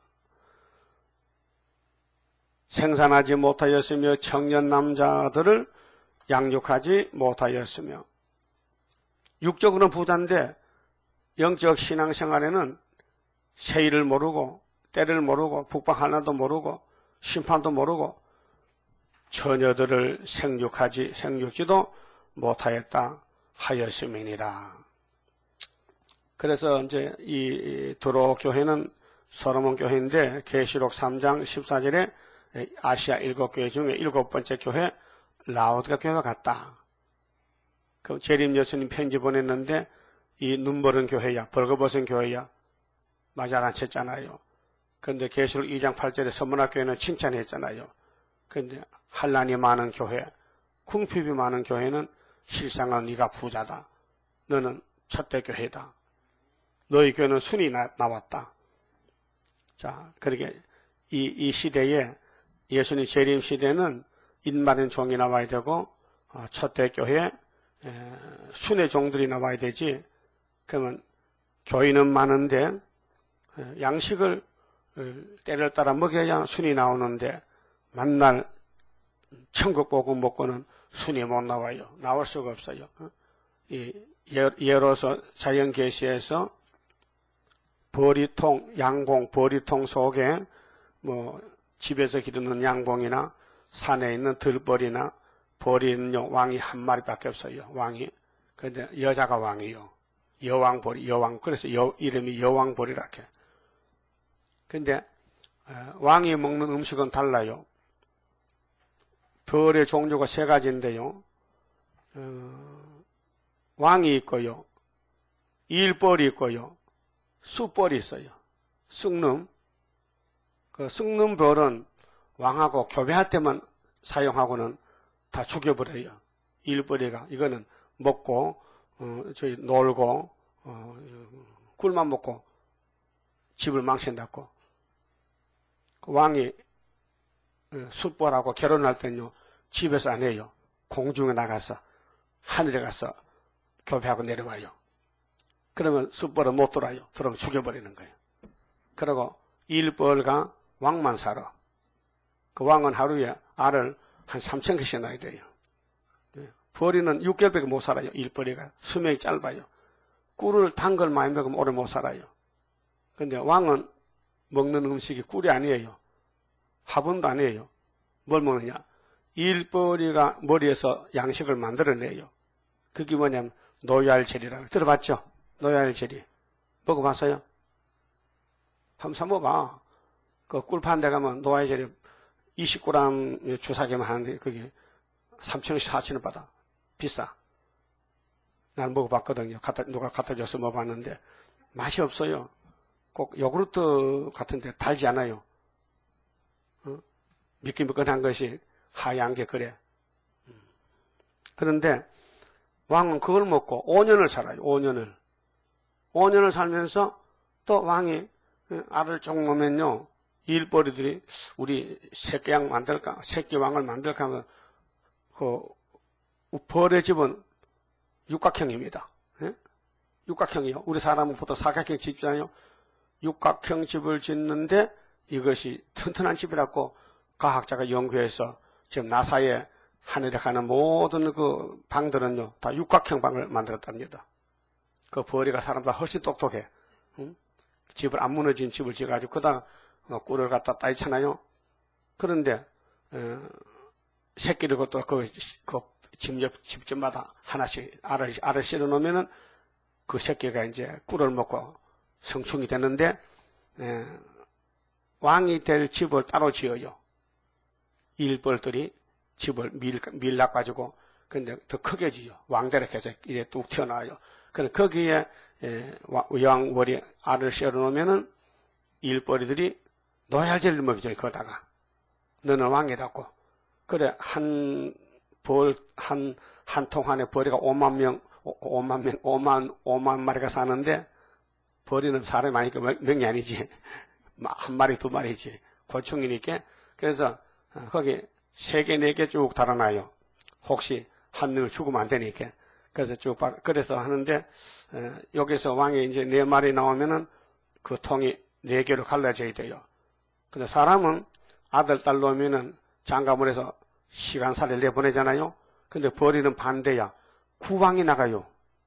생산하지 못하였으며 청년 남자들을 양육하지 못하였으며 육적으로는 부자인데 영적 신앙생활에는 세일을 모르고 때를 모르고 북방 하나도 모르고 심판도 모르고 처녀들을 생육하지 생육지도 못하였다 하였음이니라. 그래서 이제 이 드로 교회는 솔로몬 교회인데 계시록 삼 장 십사 절에 아시아 일곱 교회 중에 일곱 번째 교회 라오디가 교회가 같다. 그 재림 예수님 편지 보냈는데 이 눈버른 교회야, 벌거벗은 교회야, 맞아 안 쳤잖아요. 그런데 계시록 이 장 팔 절에 서문학 교회는 칭찬했잖아요. 그런데 한란이 많은 교회, 궁핍이 많은 교회는 실상은 네가 부자다. 너는 첫대 교회다. 너희 교회는 순이 나, 나왔다. 자, 그렇게 이, 이 시대에 예수님 재림 시대는 인마된 종이 나와야 되고 어, 첫대 교회 에, 순의 종들이 나와야 되지. 그러면 교인은 많은데 에, 양식을 때를 따라 먹여야 순이 나오는데 만날 천국 복음 먹고는 순이 못 나와요. 나올 수가 없어요. 이 예, 예로서 자연계시에서 버리통, 양봉, 버리통 속에 뭐 집에서 기르는 양봉이나 산에 있는 들벌이나 벌이는요 왕이 한 마리밖에 없어요. 왕이. 근데 여자가 왕이요. 여왕벌이, 여왕. 그래서 여, 이름이 여왕벌이라 해. 근데 왕이 먹는 음식은 달라요. 벌의 종류가 세 가지인데요. 어, 왕이 있고요. 일벌이 있고요. 쑥벌이 있어요. 쑥놈. 그 쑥놈 벌은 왕하고 교배할 때만 사용하고는 다 죽여버려요. 일벌이가. 이거는 먹고, 어, 저희 놀고, 어, 꿀만 먹고 집을 망친다고. 그 왕이 숯벌하고 결혼할 때는요, 집에서 안 해요. 공중에 나가서, 하늘에 가서 교배하고 내려와요. 그러면 숯벌은 못 돌아요. 들어오면 죽여버리는 거예요. 그리고 일벌과 왕만 살아. 그 왕은 하루에 알을 한 삼천 개씩 낳아야 돼요. 벌이는 육 개월밖에 못 살아요. 일벌이가. 수명이 짧아요. 꿀을 단 걸 많이 먹으면 오래 못 살아요. 근데 왕은 먹는 음식이 꿀이 아니에요. 화분도 아니에요. 뭘 먹느냐? 일벌이가 머리에서 양식을 만들어내요. 그게 뭐냐면 노얄젤이라고. 들어봤죠? 노얄젤이. 먹어봤어요? 한번 사먹어봐. 그 꿀 파는 데 가면 노얄젤이 이십 그램 주사기만 하는데 그게 삼천 원씩 사천 원 받아. 비싸. 난 먹어봤거든요. 갖다, 누가 갖다 줘서 먹어봤는데 맛이 없어요. 꼭 요구르트 같은데 달지 않아요. 어? 미끈미끈한 것이 하얀 게 그래. 그런데 왕은 그걸 먹고 오 년을 살아요. 오 년을. 오 년을 살면서 또 왕이 알을 쭉 놓으면요. 일벌이들이 우리 새끼양 만들까, 새끼왕을 만들까 하면 그 벌의 집은 육각형입니다. 예? 육각형이요. 우리 사람은 보통 사각형 짓잖아요. 육각형 집을 짓는데 이것이 튼튼한 집이라고 과학자가 연구해서 지금 나사에 하늘에 가는 모든 그 방들은요, 다 육각형 방을 만들었답니다. 그 벌이가 사람보다 훨씬 똑똑해. 응? 집을 안 무너진 집을 지어가지고 그다가 어, 꿀을 갖다 따있잖아요. 그런데 어, 새끼를 그것도 그, 그 집 옆 집집마다 하나씩 알을 알을 실어 놓으면은 그 새끼가 이제 꿀을 먹고 성충이 되는데 에, 왕이 될 집을 따로 지어요. 일벌들이 집을 밀 밀놔 가지고 근데 더 크게 지어 왕대로 계속 이래 뚝 튀어나와요. 그럼 거기에 여왕월이 알을 씌워 놓으면은 일벌이들이 노약질을 먹이죠. 거다가 너는 왕이라고. 그래 한 벌 한 한 통 안에 벌이가 오만 명 오만 명 오만 오만 마리가 사는데 벌이는 사람이 많으니까 명이 아니지. 한 마리 두 마리지. 고충이니까. 그래서 거기 세 개 네 개 쭉 달아놔요. 혹시 한 명을 죽으면 안 되니까. 그래서 쭉 그래서 하는데 여기서 왕이 이제 네 마리 나오면은 그 통이 네 개로 갈라져야 돼요. 근데 사람은 아들 딸 놓으면은 장가문에서 시간살이를 내보내잖아요. 근데 벌이는 반대야. 구왕이 나가요.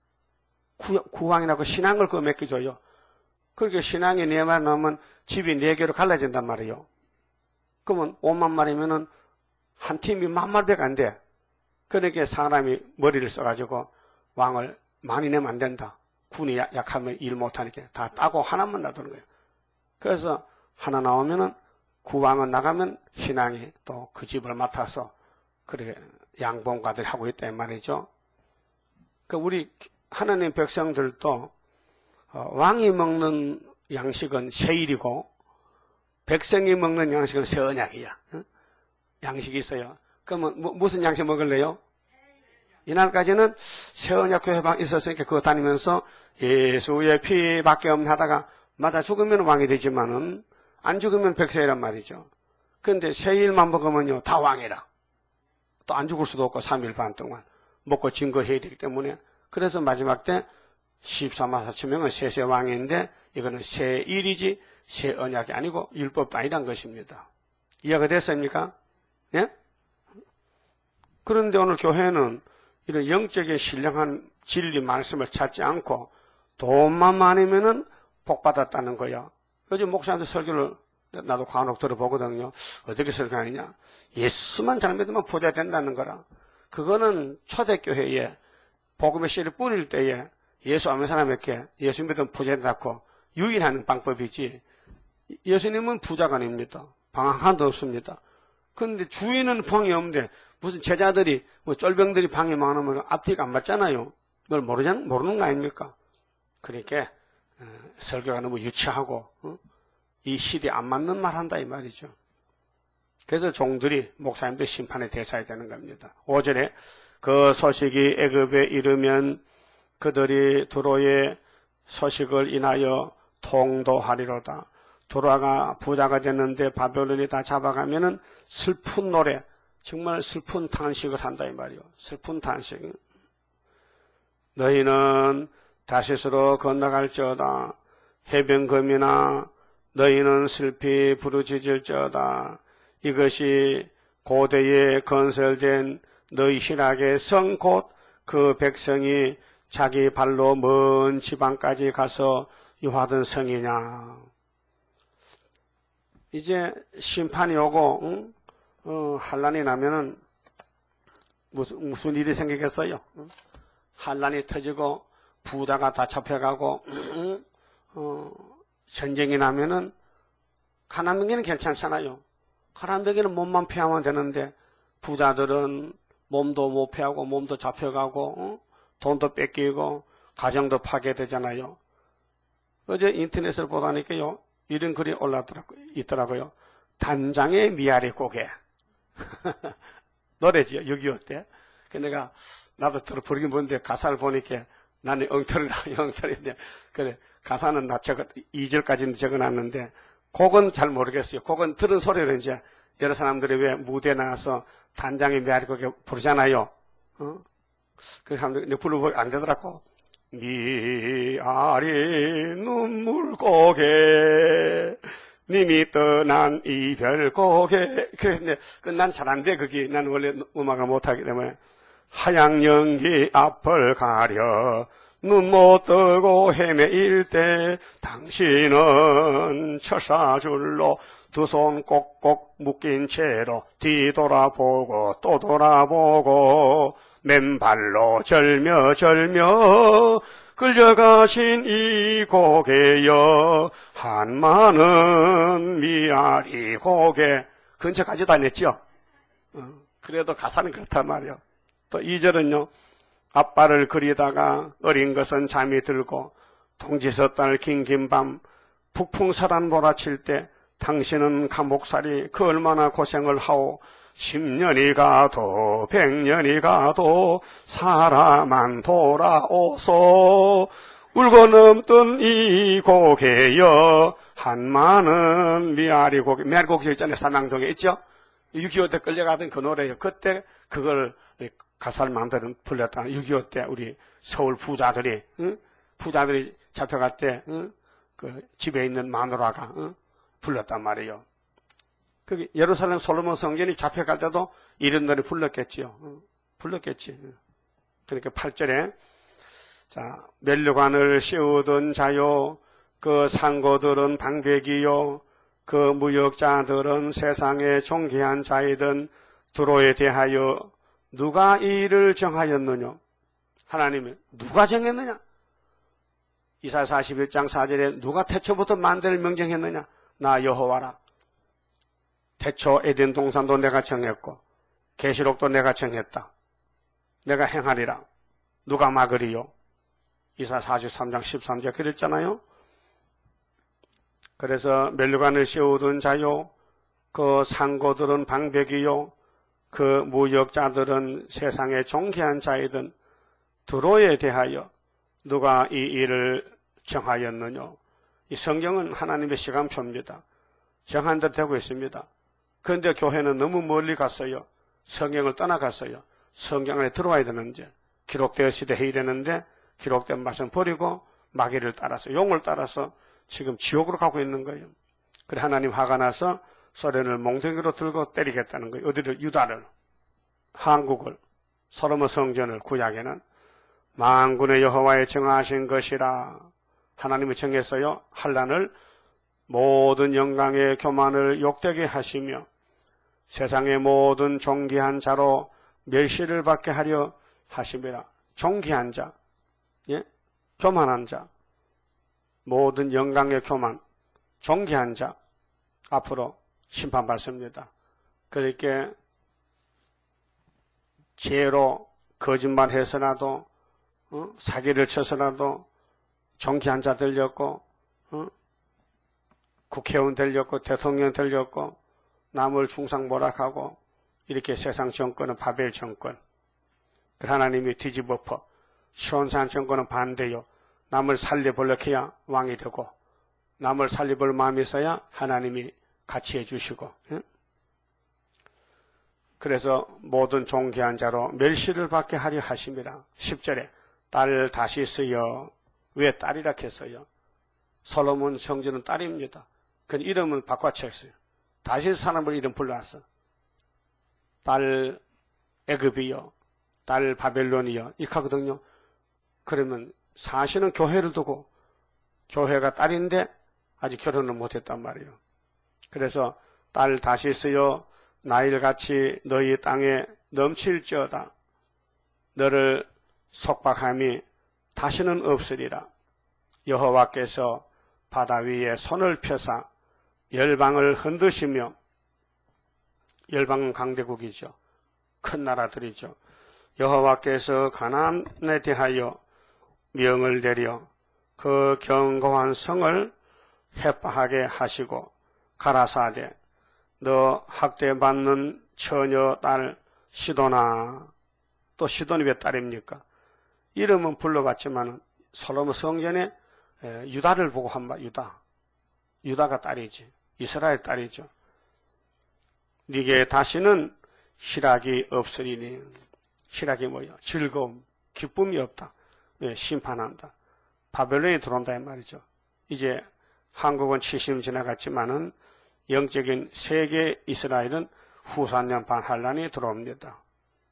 구, 구왕이 나고 신앙을 그거 맡겨줘요. 그렇게 신앙이 네 마리 나오면 집이 네 개로 갈라진단 말이에요. 그러면 오만 마리면은 한 팀이 만 마리밖에 안 돼. 그러니까 사람이 머리를 써가지고 왕을 많이 내면 안 된다. 군이 약하면 일 못하니까 다 따고 하나만 놔두는 거예요. 그래서 하나 나오면은 구왕은 나가면 신앙이 또 그 집을 맡아서 그렇게 양봉가들 하고 있단 말이죠. 그 우리 하나님 백성들도 왕이 먹는 양식은 세일이고 백성이 먹는 양식은 새 언약이야. 양식이 있어요. 그러면 뭐, 무슨 양식 먹을래요? 이날까지는 새 언약 교회방 있었으니까 그거 다니면서 예수의 피밖에 없나 하다가 맞아 죽으면 왕이 되지만은 안 죽으면 백성이란 말이죠. 그런데 세일만 먹으면요 다 왕이라. 또 안 죽을 수도 없고 삼 일 반 동안 먹고 증거해야 되기 때문에 그래서 마지막 때 십삼만 사천 명은 세세 왕인데 이거는 세일이지 새 언약이 아니고 율법도 아니란 것입니다. 이해가 됐습니까? 예? 그런데 오늘 교회는 이런 영적인 신령한 진리 말씀을 찾지 않고 돈만 많으면은 복 받았다는 거야. 요즘 목사님들 설교를 나도 간혹 들어보거든요. 어떻게 설교하느냐. 예수만 잘 믿으면 부자 된다는 거라. 그거는 초대교회에 복음의 씨를 뿌릴 때에 예수 아는 사람에게 예수 믿으면 부자 된다고 유인하는 방법이지. 예수님은 부자가 아닙니다. 방 하나도 없습니다. 그런데 주인은 방이 없는데 무슨 제자들이 뭐 쫄병들이 방이 많으면 앞뒤가 안 맞잖아요. 그걸 모르잖아, 모르는 거 아닙니까? 그러니까 어, 설교가 너무 유치하고 어? 이 시대에 안 맞는 말 한다 이 말이죠. 그래서 종들이 목사님들 심판의 대상이 되는 겁니다. 오 절에 그 소식이 애굽에 이르면 그들이 두로의 소식을 인하여 통도하리로다. 두로가 부자가 됐는데 바벨론이 다 잡아가면은 슬픈 노래, 정말 슬픈 탄식을 한다 이 말이요. 슬픈 탄식. 너희는 다시스로 건너갈지어다. 해변검이나 너희는 슬피 부르짖을지어다. 이것이 고대에 건설된 너희 희락의 성 곧 그 백성이 자기 발로 먼 지방까지 가서 유하던 성이냐. 이제 심판이 오고 응? 어, 환란이 나면은 무슨 무슨 일이 생기겠어요? 응? 환란이 터지고 부자가 다 잡혀가고 응? 어, 전쟁이 나면은 가난병기는 괜찮잖아요. 가난병기는 몸만 피하면 되는데 부자들은 몸도 못 피하고 몸도 잡혀가고 응? 돈도 뺏기고 가정도 파괴되잖아요. 어제 인터넷을 보다니까요. 이런 글이 올라있더라고요. 단장의 미아리 고개. 노래지요. 육이오 때. 그 내가 나도 들어 부르긴 보는데 가사를 보니까 나는 엉터리라 엉터리인데 그래 가사는 나 적어 이 절까지는 적어놨는데 곡은 잘 모르겠어요. 곡은 들은 소리를 이제 여러 사람들이 왜 무대에 나가서 단장의 미아리 고개 부르잖아요. 어? 그 사람들이 불러보기 안 되더라고. 미아리 눈물 고개 님이 떠난 이별곡에. 그랬는데, 난 잘 안 돼, 그게. 난 원래 음악을 못하기 때문에. 하양 연기 앞을 가려 눈 못 뜨고 헤매일 때 당신은 철사줄로 두 손 꼭꼭 묶인 채로 뒤돌아보고 또 돌아보고 맨발로 절며 절며 끌려가신 이 고개여 한 많은 미아리 고개. 근처까지 다녔죠. 어, 그래도 가사는 그렇단 말이요. 또 이 절은요. 아빠를 그리다가 어린 것은 잠이 들고 동지섰달 긴긴 밤 북풍사란 몰아칠 때 당신은 감옥살이 그 얼마나 고생을 하오. 십년이 가도 백년이 가도 사람만 돌아오소. 울고 넘던 이 고개여 한 많은 미아리 고개. 미아리 고개 있잖아요. 삼양동에 있죠. 육이오 때 끌려가던 그 노래예요. 그때 그걸 가사를 만들어 불렀다. 육이오 때 우리 서울 부자들이 응? 부자들이 잡혀갈 때 응? 그 집에 있는 마누라가 응? 불렀단 말이에요. 그 예루살렘 솔로몬 성전이 잡혀갈 때도 이런 노래 불렀겠지요. 응? 불렀겠지. 그러니까 팔 절에 자 면류관을 씌우던 자요 그 상고들은 방백이요 그 무역자들은 세상에 존귀한 자이든 두로에 대하여 누가 이 일을 정하였느냐? 하나님이 누가 정했느냐? 이사야 사십일 장 사 절에 누가 태초부터 만대를 명정했느냐? 나 여호와라. 태초 에덴 동산도 내가 정했고 계시록도 내가 정했다. 내가 행하리라. 누가 막으리요? 이사야 사십삼 장 십삼 절 그랬잖아요. 그래서 면류관을 씌우던 자요 그 상고들은 방백이요 그 무역자들은 세상에 존귀한 자이든 두로에 대하여 누가 이 일을 정하였느냐. 이 성경은 하나님의 시간표입니다. 정한 대로 되고 있습니다. 그런데 교회는 너무 멀리 갔어요. 성경을 떠나갔어요. 성경 안에 들어와야 되는지 기록되었으되 이랬는데 기록된 말씀 버리고 마귀를 따라서 용을 따라서 지금 지옥으로 가고 있는 거예요. 그래 하나님 화가 나서 소련을 몽둥이로 들고 때리겠다는 거예요. 어디를? 유다를, 한국을, 솔로몬 성전을. 구약에는 만군의 여호와의 정하신 것이라. 하나님이 정했어요. 환난을 모든 영광의 교만을 욕되게 하시며 세상의 모든 존귀한 자로 멸시를 받게 하려 하심이라. 존귀한 자, 예? 교만한 자, 모든 영광의 교만, 존귀한 자 앞으로 심판받습니다. 그렇게 죄로 거짓말해서라도 어? 사기를 쳐서라도 존귀한 자 되려고 어? 국회의원 되려고 대통령 되려고 남을 충상모락하고 이렇게 세상 정권은 바벨 정권. 하나님이 뒤집어퍼 시온산 정권은 반대요. 남을 살려보려고 해야 왕이 되고 남을 살려볼 마음이 있어야 하나님이 같이 해주시고. 응? 그래서 모든 존귀한 자로 멸시를 받게 하려 하심이라. 십 절에 딸 다시 쓰여. 왜 딸이라 했어요? 솔로몬 성전은 딸입니다. 그 이름은 바꿔쳤어요. 다시 사람을 이름 불렀어. 딸 애굽이요, 딸 바벨론이요 이렇게 하거든요. 그러면 사실은 교회를 두고 교회가 딸인데 아직 결혼을 못했단 말이에요. 그래서 딸 다시 쓰여 나일같이 너희 땅에 넘칠지어다. 너를 속박함이 다시는 없으리라. 여호와께서 바다 위에 손을 펴사 열방을 흔드시며, 열방은 강대국이죠. 큰 나라들이죠. 여호와께서 가나안에 대하여 명을 내려 그 견고한 성을 해파하게 하시고 가라사대 너 학대받는 처녀 딸 시도나. 또 시돈이 왜 딸입니까? 이름은 불러봤지만 솔로몬 성전에 유다를 보고 한 말. 유다. 유다가 딸이지. 이스라엘 딸이죠. 네게 다시는 희락이 없으리니. 희락이 뭐예요? 즐거움, 기쁨이 없다. 네, 심판한다. 바벨론이 들어온다 이 말이죠. 이제 한국은 칠십 년 지나갔지만은 영적인 세계 이스라엘은 후 사 년 반 환란이 들어옵니다.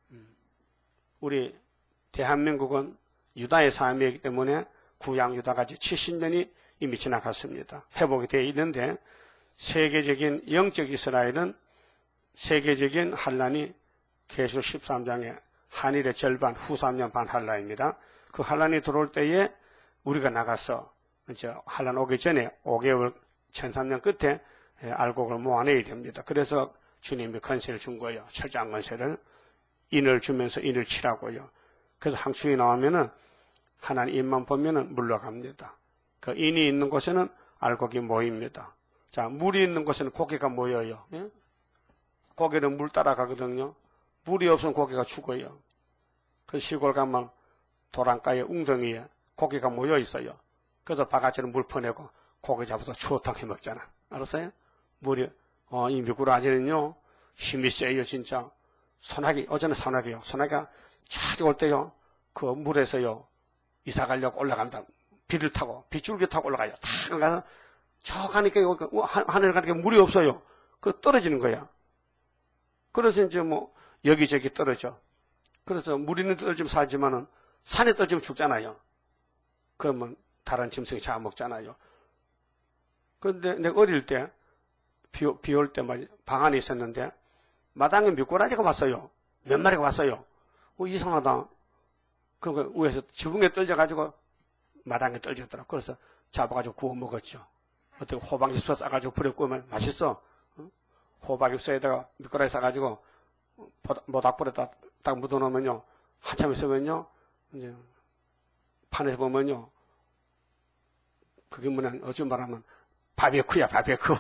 우리 대한민국은 유다의 삶이기 때문에 구약 유다까지 칠십 년이 이미 지나갔습니다. 회복이 되어 있는데 세계적인 영적 이스라엘은 세계적인 환란이 계시록 십삼 장에 한일의 절반 후 삼 년 반 환란입니다. 그 환란이 들어올 때에 우리가 나가서 이제 환란 오기 전에 오 개월 천삼 년 끝에 알곡을 모아내야 됩니다. 그래서 주님이 건세를 준 거예요. 철저한 건세를 인을 주면서 인을 치라고요. 그래서 항충이 나오면은 하나님 인만 보면은 물러갑니다. 그 인이 있는 곳에는 알곡이 모입니다. 자, 물이 있는 곳에는 고기가 모여요. 예? 고기는 물 따라가거든요. 물이 없으면 고기가 죽어요. 그 시골 가면 도랑가에 웅덩이에 고기가 모여 있어요. 그래서 바가지로 물 퍼내고 고기 잡아서 추어탕 해 먹잖아. 알았어요? 물이 어, 이 미꾸라지는요 힘이 세요. 진짜 소나기, 어제는 소나기요. 소나기가 쫙 올 때요 그 물에서요 이사 가려고 올라갑니다. 비를 타고 빗줄기 타고 올라가요. 탁 올라가서 저 가니까 하늘 가니까 물이 없어요. 그 떨어지는 거야. 그래서 이제 뭐 여기저기 떨어져. 그래서 물 있는 데 떨어지면 살지만은 산에 떨어지면 죽잖아요. 그러면 다른 짐승이 잡아먹잖아요. 그런데 내가 어릴 때 비, 비 올 때 방 안에 있었는데 마당에 미꾸라지가 왔어요. 몇 마리가 왔어요. 어, 이상하다. 그 위에서 지붕에 떨져가지고 마당에 떨어졌더라. 그래서 잡아가지고 구워 먹었죠. 어떻게 호박잎 싸가지고 불에 구우면 맛있어. 어? 호박잎에다가 미꾸라지 싸가지고 모닥불에다 딱 묻어놓으면요. 한참 있으면요. 이제 판에서 보면요. 그게 뭐냐, 어찌 말하면 바베큐야, 바베큐.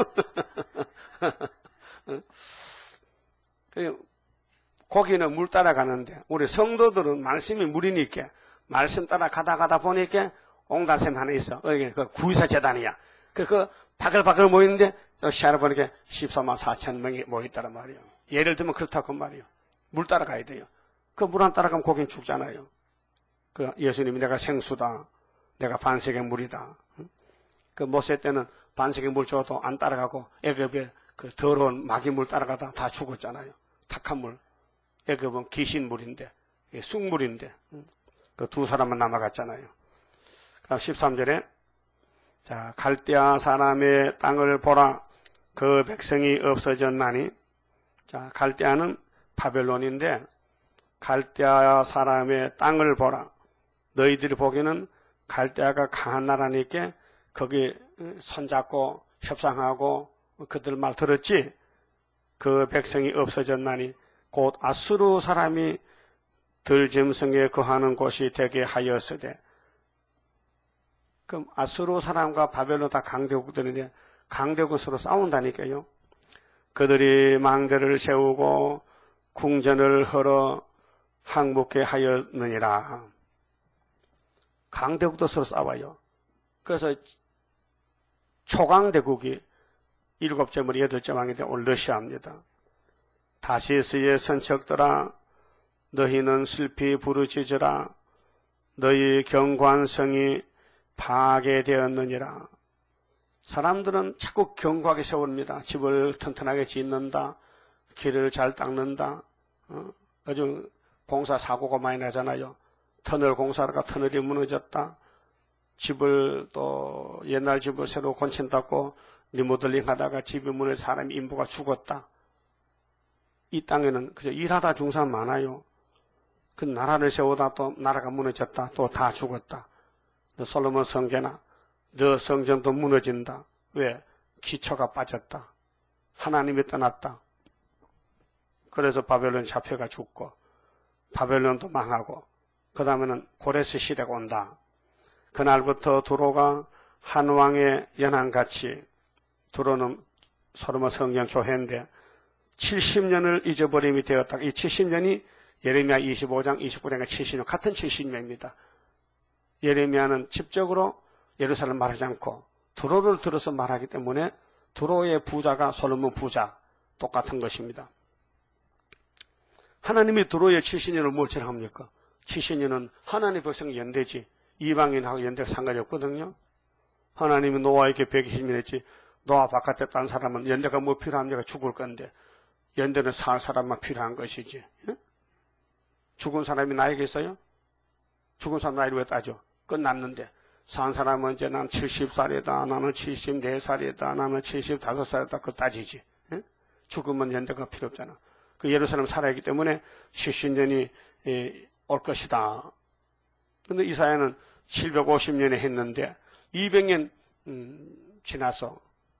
고기는 물 따라가는데 우리 성도들은 말씀이 물이니까 말씀 따라 가다 가다 보니까 옹달샘 하나 있어. 그 구이사 재단이야. 그, 그 바글바글 모이는데 시야를 보니까 십사만 사천 명이 모였다란 말이에요. 예를 들면 그렇다고 말이에요. 물 따라가야 돼요. 그 물 안 따라가면 고기는 죽잖아요. 그 예수님이 내가 생수다. 내가 반석의 물이다. 그 모세 때는 반석의 물 줘도 안 따라가고 애굽에 그 더러운 마귀 물 따라가다 다 죽었잖아요. 탁한 물. 애굽은 귀신 물인데, 쑥물인데, 그 두 사람만 남아갔잖아요. 그다음 십삼 절에, 자, 갈대아 사람의 땅을 보라. 그 백성이 없어졌나니. 자, 갈대아는 바벨론인데, 갈대아 사람의 땅을 보라. 너희들이 보기에는 갈대아가 강한 나라니까 거기 손잡고 협상하고 그들 말 들었지? 그 백성이 없어졌나니 곧 아수르 사람이 들짐승에 거하는 곳이 되게 하였으되. 그럼 아수르 사람과 바벨론 다 강대국들인데 강대국은 서로 싸운다니까요. 그들이 망대를 세우고 궁전을 헐어 항복케 하였느니라. 강대국도 서로 싸워요. 그래서 초강대국이 일곱째 머리 여덟째 왕인데 오늘 러시아입니다. 다시스의 선척들아 너희는 슬피 부르짖으라. 너희 경관성이 파괴되었느니라. 사람들은 자꾸 견고하게 세웁니다. 집을 튼튼하게 짓는다. 길을 잘 닦는다. 어? 요즘 공사 사고가 많이 나잖아요. 터널 공사가 터널이 무너졌다. 집을 또 옛날 집을 새로 고친다고 리모델링 하다가 집이 무너져 사람이 인부가 죽었다. 이 땅에는 그저 일하다 죽은 사람 많아요. 그 나라를 세우다 또 나라가 무너졌다. 또 다 죽었다. 너 솔로몬 성계나 너 성전도 무너진다. 왜? 기초가 빠졌다. 하나님이 떠났다. 그래서 바벨론 잡혀가 죽고 바벨론도 망하고 그 다음에는 고레스 시대가 온다. 그날부터 두로가 한 왕의 연한같이, 두로는 솔로몬 성경 교회인데 칠십 년을 잊어버림이 되었다. 이 칠십 년이 예레미야 이십오 장 이십구 장과 칠십 년 같은 칠십 년입니다. 예레미야는 직접적으로 예루살렘 말하지 않고 두로를 들어서 말하기 때문에 두로의 부자가 솔로몬 부자 똑같은 것입니다. 하나님이 두로의 칠십 년을 뭘 지나합니까? 칠십 년은 하나님의 백성 연대지 이방인하고 연대가 상관이 없거든요. 하나님이 노아에게 백이십 년 했지 노아 바깥에 딴 사람은 연대가 뭐 필요합니까? 죽을 건데 연대는 살 사람만 필요한 것이지. 예? 죽은 사람이 나에게서요? 죽은 사람 나이를 왜 따져? 끝났는데 산 사람은 이제 난 칠십 살이다, 나는 칠십사 살이다, 나는 칠십오 살이다, 그거 따지지. 예? 죽으면 연대가 필요 없잖아. 그 예루살렘 살아있기 때문에 칠십 년이 예, 올 것이다. 근데 이사야는 칠백오십 년에 했는데 이백 년 음, 지나서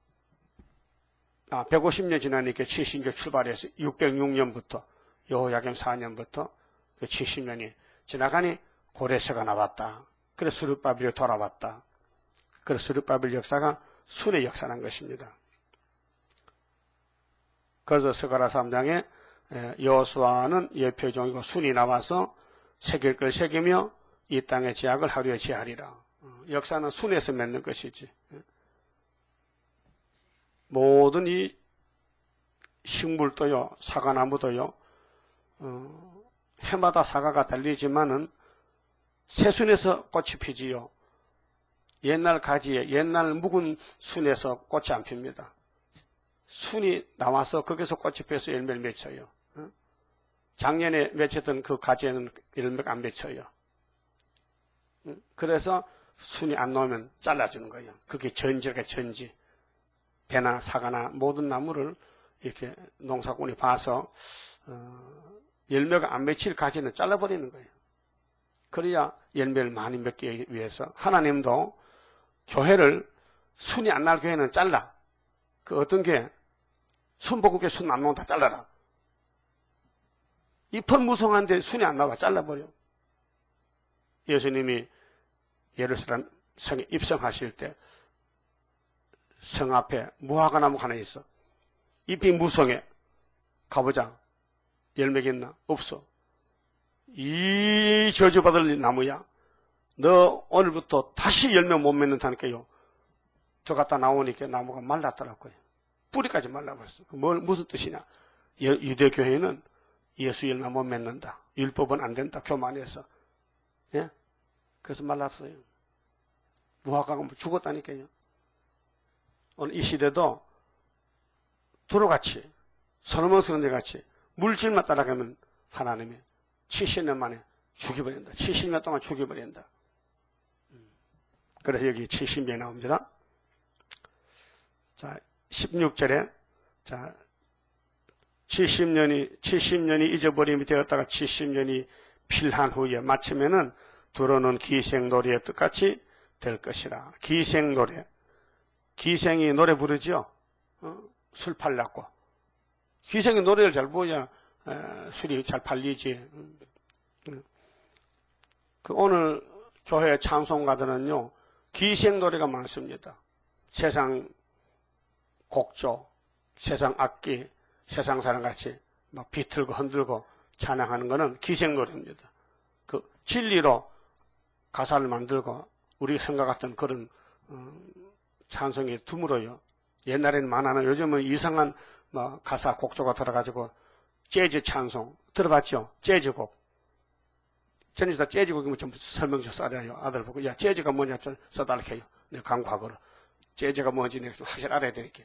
아, 백오십 년 지나니까 칠십 년 출발해서 육백육 년부터 여호야김 사 년부터 그 칠십 년이 지나가니 고레스가 나왔다. 그래서 스룹바벨이 돌아왔다. 그래서 스룹바벨 역사가 순의 역사란 것입니다. 그래서 스가랴 삼 장에 여호수아는 예표종이고 순이 나와서 새길 걸 새기며 이 땅의 제약을 하루에 제하리라. 역사는 순에서 맺는 것이지. 모든 이 식물도요, 사과나무도요, 어, 해마다 사과가 달리지만은 새순에서 꽃이 피지요. 옛날 가지에, 옛날 묵은 순에서 꽃이 안 핍니다. 순이 나와서 거기서 꽃이 피어서 열매를 맺혀요. 어? 작년에 맺혔던 그 가지에는 열매가 안 맺혀요. 어? 그래서 순이 안 나오면 잘라주는 거예요. 그게 전지가 전지. 배나 사과나 모든 나무를 이렇게 농사꾼이 봐서 어, 열매가 안 맺힐 가지는 잘라버리는 거예요. 그래야 열매를 많이 맺기 위해서 하나님도 교회를 순이 안 날 교회는 잘라. 그 어떤 게 순복음교회 순 안 나온다 잘라라. 잎은 무성한데 순이 안 나와 잘라버려. 예수님이 예루살렘 성에 입성하실 때 성 앞에 무화과 나무 하나 있어. 잎이 무성해. 가보자. 열매겠나? 없어. 이 저주받을 나무야. 너 오늘부터 다시 열매 못 맺는다니까요. 저 갔다 나오니까 나무가 말랐더라고요. 뿌리까지 말라버렸어. 뭘, 무슨 뜻이냐? 유대교회는 예수 열매 못 맺는다. 율법은 안 된다. 교만해서. 예? 그래서 말랐어요. 무화과가 죽었다니까요. 오늘 이 시대도 도로같이, 솔로몬 성대같이 물질만 따라가면 하나님이 칠십 년 만에 죽여버린다. 칠십 년 동안 죽여버린다. 그래서 여기 칠십 년이 나옵니다. 자, 십육 절에, 자, 칠십 년이, 칠십 년이 잊어버림이 되었다가 칠십 년이 필한 후에 마치면은 들어오는 기생노래의 뜻같이 될 것이라. 기생노래. 기생이 노래 부르죠? 어? 술 팔렸고. 기생이 노래를 잘 부어야 에, 술이 잘 팔리지. 그 오늘 교회 찬송가들은요, 기생 노래가 많습니다. 세상 곡조, 세상 악기, 세상 사람같이 막 비틀고 흔들고 찬양하는 거는 기생 노래입니다. 그 진리로 가사를 만들고 우리 생각했던 그런 어, 찬송이 드물어요. 옛날에는 많아요. 요즘은 이상한 뭐 가사 곡조가 들어가지고 재즈 찬송 들어봤죠? 재즈곡. 전에 다 재즈곡이면 좀 설명 좀 써드려요. 아들 보고 야 재즈가 뭐냐 좀 써달라해요. 내가 강과거로 재즈가 뭔지 내가 좀 확실히 알아야 되니까.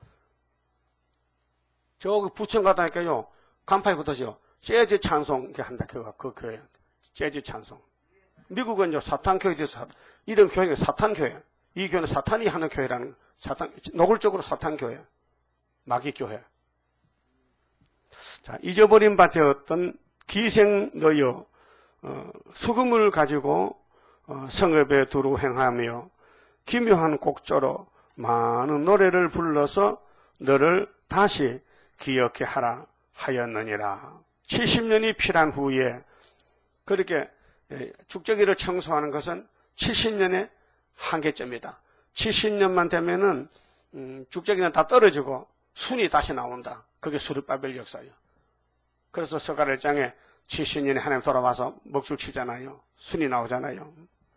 저기 부천 가다니까요. 간판에 붙어서 재즈 찬송 이렇게 한다. 그, 그 교회 재즈 찬송. 미국은 사탄 교회에 대해서 이런 교회가 사탄 교회. 이 교회는 사탄이 하는 교회라는 사탄 노골적으로 사탄 교회, 마귀 교회. 자, 잊어버린 바 되었던 기생 너여 어, 수금을 가지고 어, 성읍에 두루 행하며 기묘한 곡조로 많은 노래를 불러서 너를 다시 기억해 하라 하였느니라. 칠십 년이 필한 후에 그렇게 축제기를 청소하는 것은 칠십 년의 한계점이다. 칠십 년만 되면은 음, 축제기는 다 떨어지고 순이 다시 나온다. 그게 스룹바벨 역사예요. 그래서 스가랴 일 장에 칠십 년에 하나님 돌아와서 먹줄 치잖아요. 순이 나오잖아요.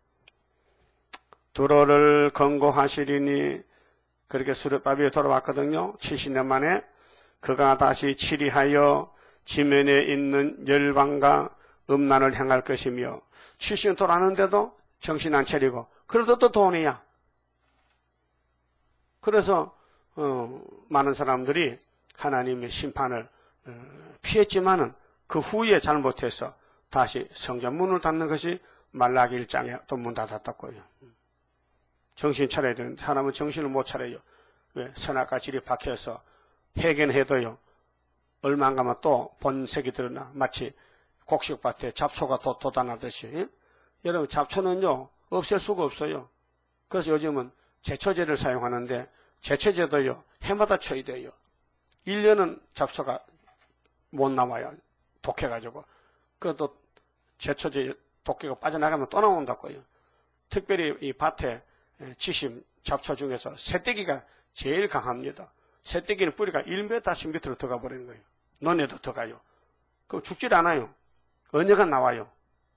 두로를 건고하시리니 그렇게 스룹바벨이 돌아왔거든요. 칠십 년 만에 그가 다시 치리하여 지면에 있는 열방과 음란을 행할 것이며 칠십 년 돌아왔는데도 정신 안 차리고 그래도 또 돈이야. 그래서 어, 많은 사람들이 하나님의 심판을 어, 피했지만은 그 후에 잘못해서 다시 성전 문을 닫는 것이 말라기 일 장에 또 문 닫았다고요. 정신 차려야 되는 사람은 정신을 못 차려요. 왜? 선악과 질이 박혀서 해견해도요. 얼마 안 가면 또 본색이 드러나 마치 곡식밭에 잡초가 도, 돋아나듯이. 예? 여러분 잡초는요 없앨 수가 없어요. 그래서 요즘은 제초제를 사용하는데 제초제도요 해마다 쳐야 돼요. 일 년은 잡초가 못 나와요. 독해가지고. 그것도 제초제 독해가 빠져나가면 또 나온다고요. 특별히 이 밭에 지심 잡초 중에서 새떼기가 제일 강합니다. 새떼기는 뿌리가 일 미터씩 밑으로 들어가 버리는 거예요. 논에도 들어가요. 그럼 죽질 않아요. 언제가 나와요.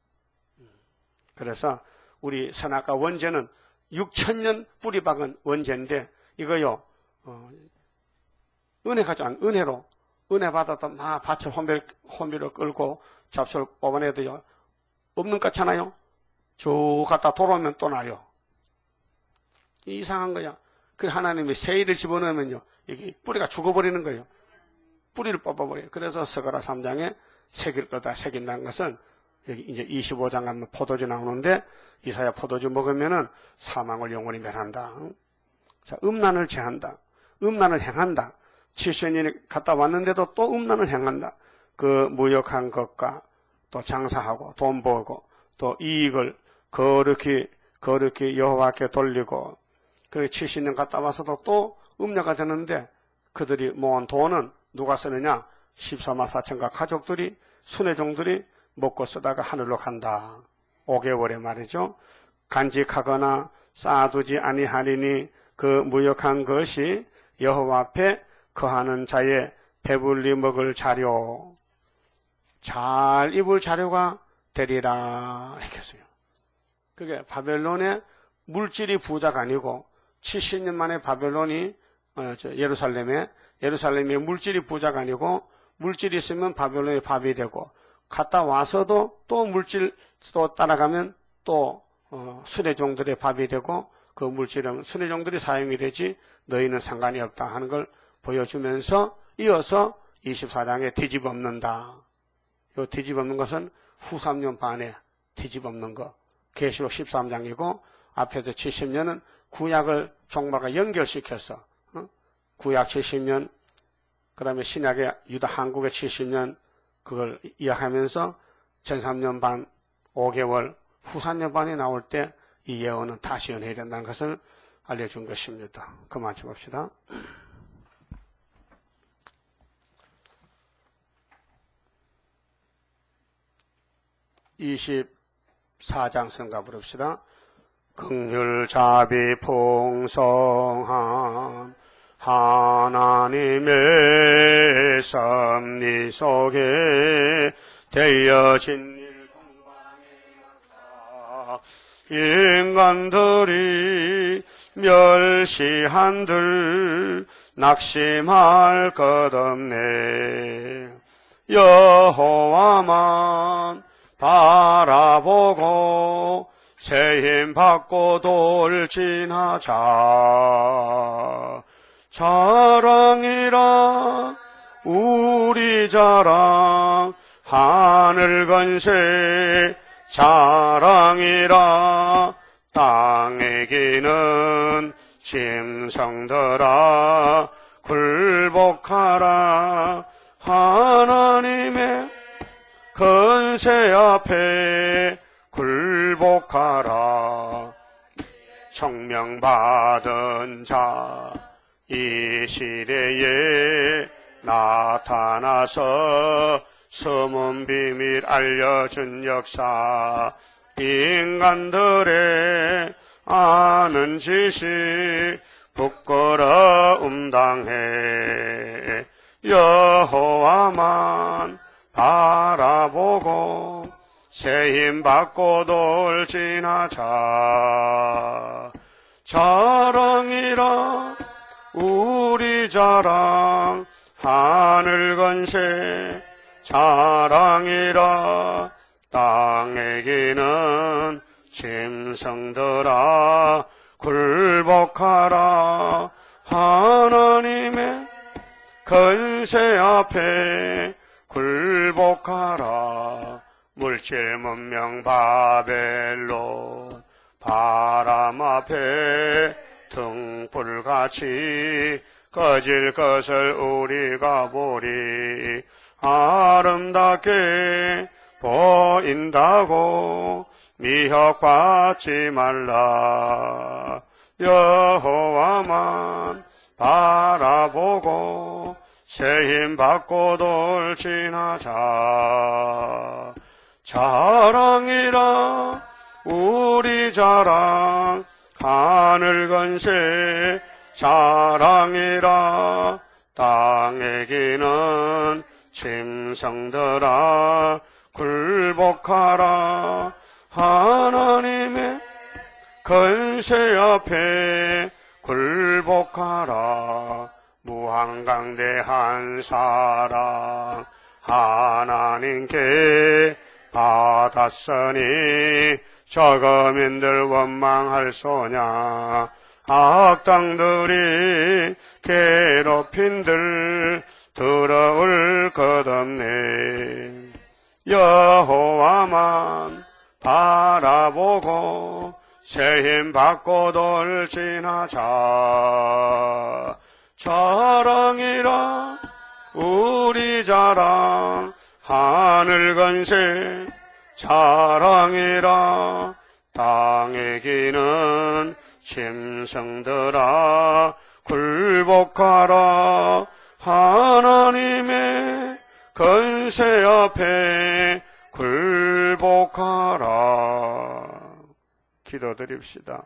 그래서 우리 선악과 원죄는 육천 년 뿌리 박은 원죄인데 이거요 어, 은혜 가져 은혜로 은혜 받아도 막 밭을 혼별, 혼비로 끌고 잡초를 뽑아내도요 없는 것 같잖아요. 저 갔다 돌아오면 또 나요. 이상한 거야. 그 하나님이 새일을 집어넣으면요 여기 뿌리가 죽어버리는 거예요. 뿌리를 뽑아버려요. 그래서 스가랴 삼 장에 새길 거다 새긴다는 것은 여기 이제 이십오 장 가면 포도주 나오는데 이사야 포도주 먹으면은 사망을 영원히 멸한다. 자, 음란을 제한다. 음란을 행한다. 칠십 년이 갔다 왔는데도 또 음란을 행한다. 그 무역한 것과 또 장사하고 돈 벌고 또 이익을 거룩히 거룩히 여호와께 돌리고 그리고 칠십 년 갔다 와서도 또 음녀가 되는데 그들이 모은 돈은 누가 쓰느냐? 십사만 사천가 가족들이 순회종들이 먹고 쓰다가 하늘로 간다. 오 개월에 말이죠. 간직하거나 쌓아두지 아니하리니 그 무역한 것이 여호와 앞에 거하는 자의 배불리 먹을 자료, 잘 입을 자료가 되리라 했겠어요. 그게 바벨론의 물질이 부자가 아니고 칠십 년 만에 바벨론이 어, 저 예루살렘에 예루살렘의 물질이 부자가 아니고 물질이 있으면 바벨론의 밥이 되고 갔다 와서도 또 물질 또 따라가면 또 어, 순회종들의 밥이 되고 그 물질은 순회종들이 사용이 되지 너희는 상관이 없다 하는 걸 보여주면서 이어서 이십사 장에 뒤집어엎는다. 이 뒤집어엎는 것은 후 삼 년 반에 뒤집어엎는 거. 계시록 십삼 장이고 앞에서 칠십 년은 구약을 종말과 연결시켜서 어? 구약 칠십 년 그 다음에 신약의 유다 한국의 칠십 년 그걸 이야기하면서 전 삼 년 반 오 개월 후 삼 년 반이 나올 때 이 예언은 다시 연해야 된다는 것을 알려준 것입니다. 그만 줍시다. 이십사 장 성가 부릅시다. 긍휼자비 풍성한 하나님의 섭리 속에 되어진 일 동방의 인간들이 멸시한들 낙심할 것 없네. 여호와만 바라보고 새 힘 받고 돌진하자. 자랑이라 우리 자랑 하늘 건세 자랑이라 땅에 기는 짐승들아 굴복하라. 하나님의 건세 앞에 굴복하라. 청명받은 자 이 시대에 나타나서 숨은 비밀 알려준 역사 인간들의 아는 지식 부끄러움 당해. 여호와만 바라보고 새 힘 받고 돌진하자. 자랑이라 우리 자랑 하늘 건세 자랑이라 땅에 기는 짐승들아 굴복하라. 하나님의 권세 앞에 굴복하라. 물질 문명 바벨론 바람 앞에 등불같이 꺼질 것을 우리가 보리. 아름답게 보인다고 미혹받지 말라. 여호와만 바라보고 새 힘 받고 돌진하자. 자랑이라 우리 자랑 하늘 건세 자랑이라 땅에 기는 짐승들아 굴복하라. 하나님의 권세 앞에 굴복하라. 무한강대한 사랑 하나님께 받았으니 저거민들 원망할 소냐. 악당들이 괴롭힌들 더러울 것 없네. 여호와만 바라보고 새 힘 받고 돌진하자. 자랑이라 우리 자랑 하늘 건세 자랑이라 땅에 기는 짐승들아 굴복하라. 하나님의 권세 앞에 굴복하라. 기도드립시다.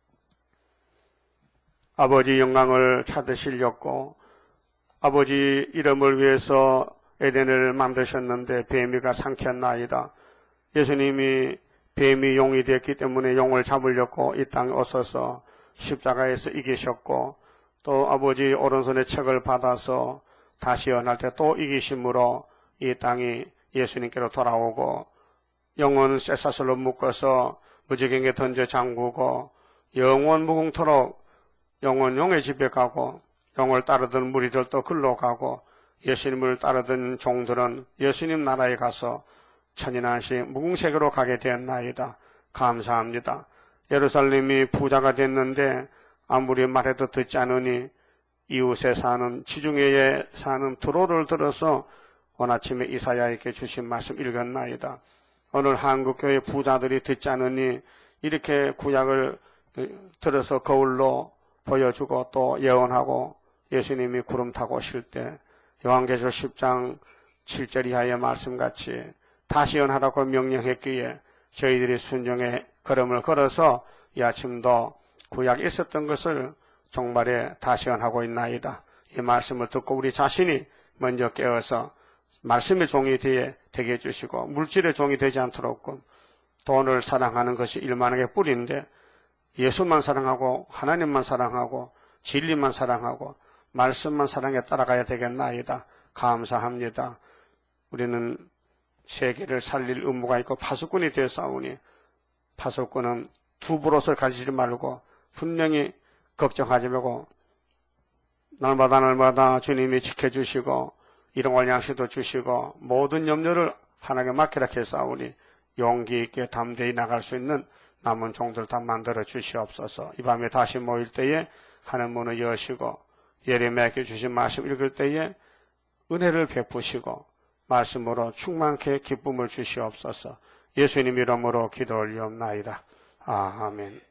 아버지 영광을 찾으시려고 아버지 이름을 위해서 에덴을 만드셨는데 뱀이가 삼켰나이다. 예수님이 뱀이 용이 되었기 때문에 용을 잡으려고 이 땅에 오셔서 십자가에서 이기셨고, 또 아버지 오른손에 책을 받아서 다시 연할 때 또 이기심으로 이 땅이 예수님께로 돌아오고, 영혼 쇠사슬로 묶어서 무지개에 던져 잠그고 영원 무궁토록 영원 용의 집에 가고, 영을 따르던 무리들도 글로 가고, 예수님을 따르던 종들은 예수님 나라에 가서 천인한시 무궁세계로 가게 되었나이다. 감사합니다. 예루살렘이 부자가 됐는데 아무리 말해도 듣지 않으니 이웃에 사는 지중해에 사는 두로를 들어서 오늘 아침에 이사야에게 주신 말씀 읽었나이다. 오늘 한국교회 부자들이 듣지 않으니 이렇게 구약을 들어서 거울로 보여주고 또 예언하고 예수님이 구름 타고 오실 때 요한계시록 십 장 칠 절 이하의 말씀같이 다시 연하라고 명령했기에 저희들이 순종의 걸음을 걸어서 이 아침도 구약에 있었던 것을 종말에 다시 연하고 있나이다. 이 말씀을 듣고 우리 자신이 먼저 깨어서 말씀의 종이 되게 해주시고 물질의 종이 되지 않도록 돈을 사랑하는 것이 일만하게 뿌리인데 예수만 사랑하고 하나님만 사랑하고 진리만 사랑하고 말씀만 사랑에 따라가야 되겠나이다. 감사합니다. 우리는 세계를 살릴 의무가 있고 파수꾼이 되어 싸우니 파수꾼은 두부롯을 가지지 말고 분명히 걱정하지 말고 날마다 날마다 주님이 지켜주시고 일용할 양식도 주시고 모든 염려를 하나님께 맡기라 했사오니 용기 있게 담대히 나갈 수 있는 남은 종들 다 만들어 주시옵소서. 이 밤에 다시 모일 때에 하늘 문을 여시고 예레미야에게 주신 말씀 읽을 때에 은혜를 베푸시고 말씀으로 충만케 기쁨을 주시옵소서. 예수님 이름으로 기도 올리옵나이다. 아멘.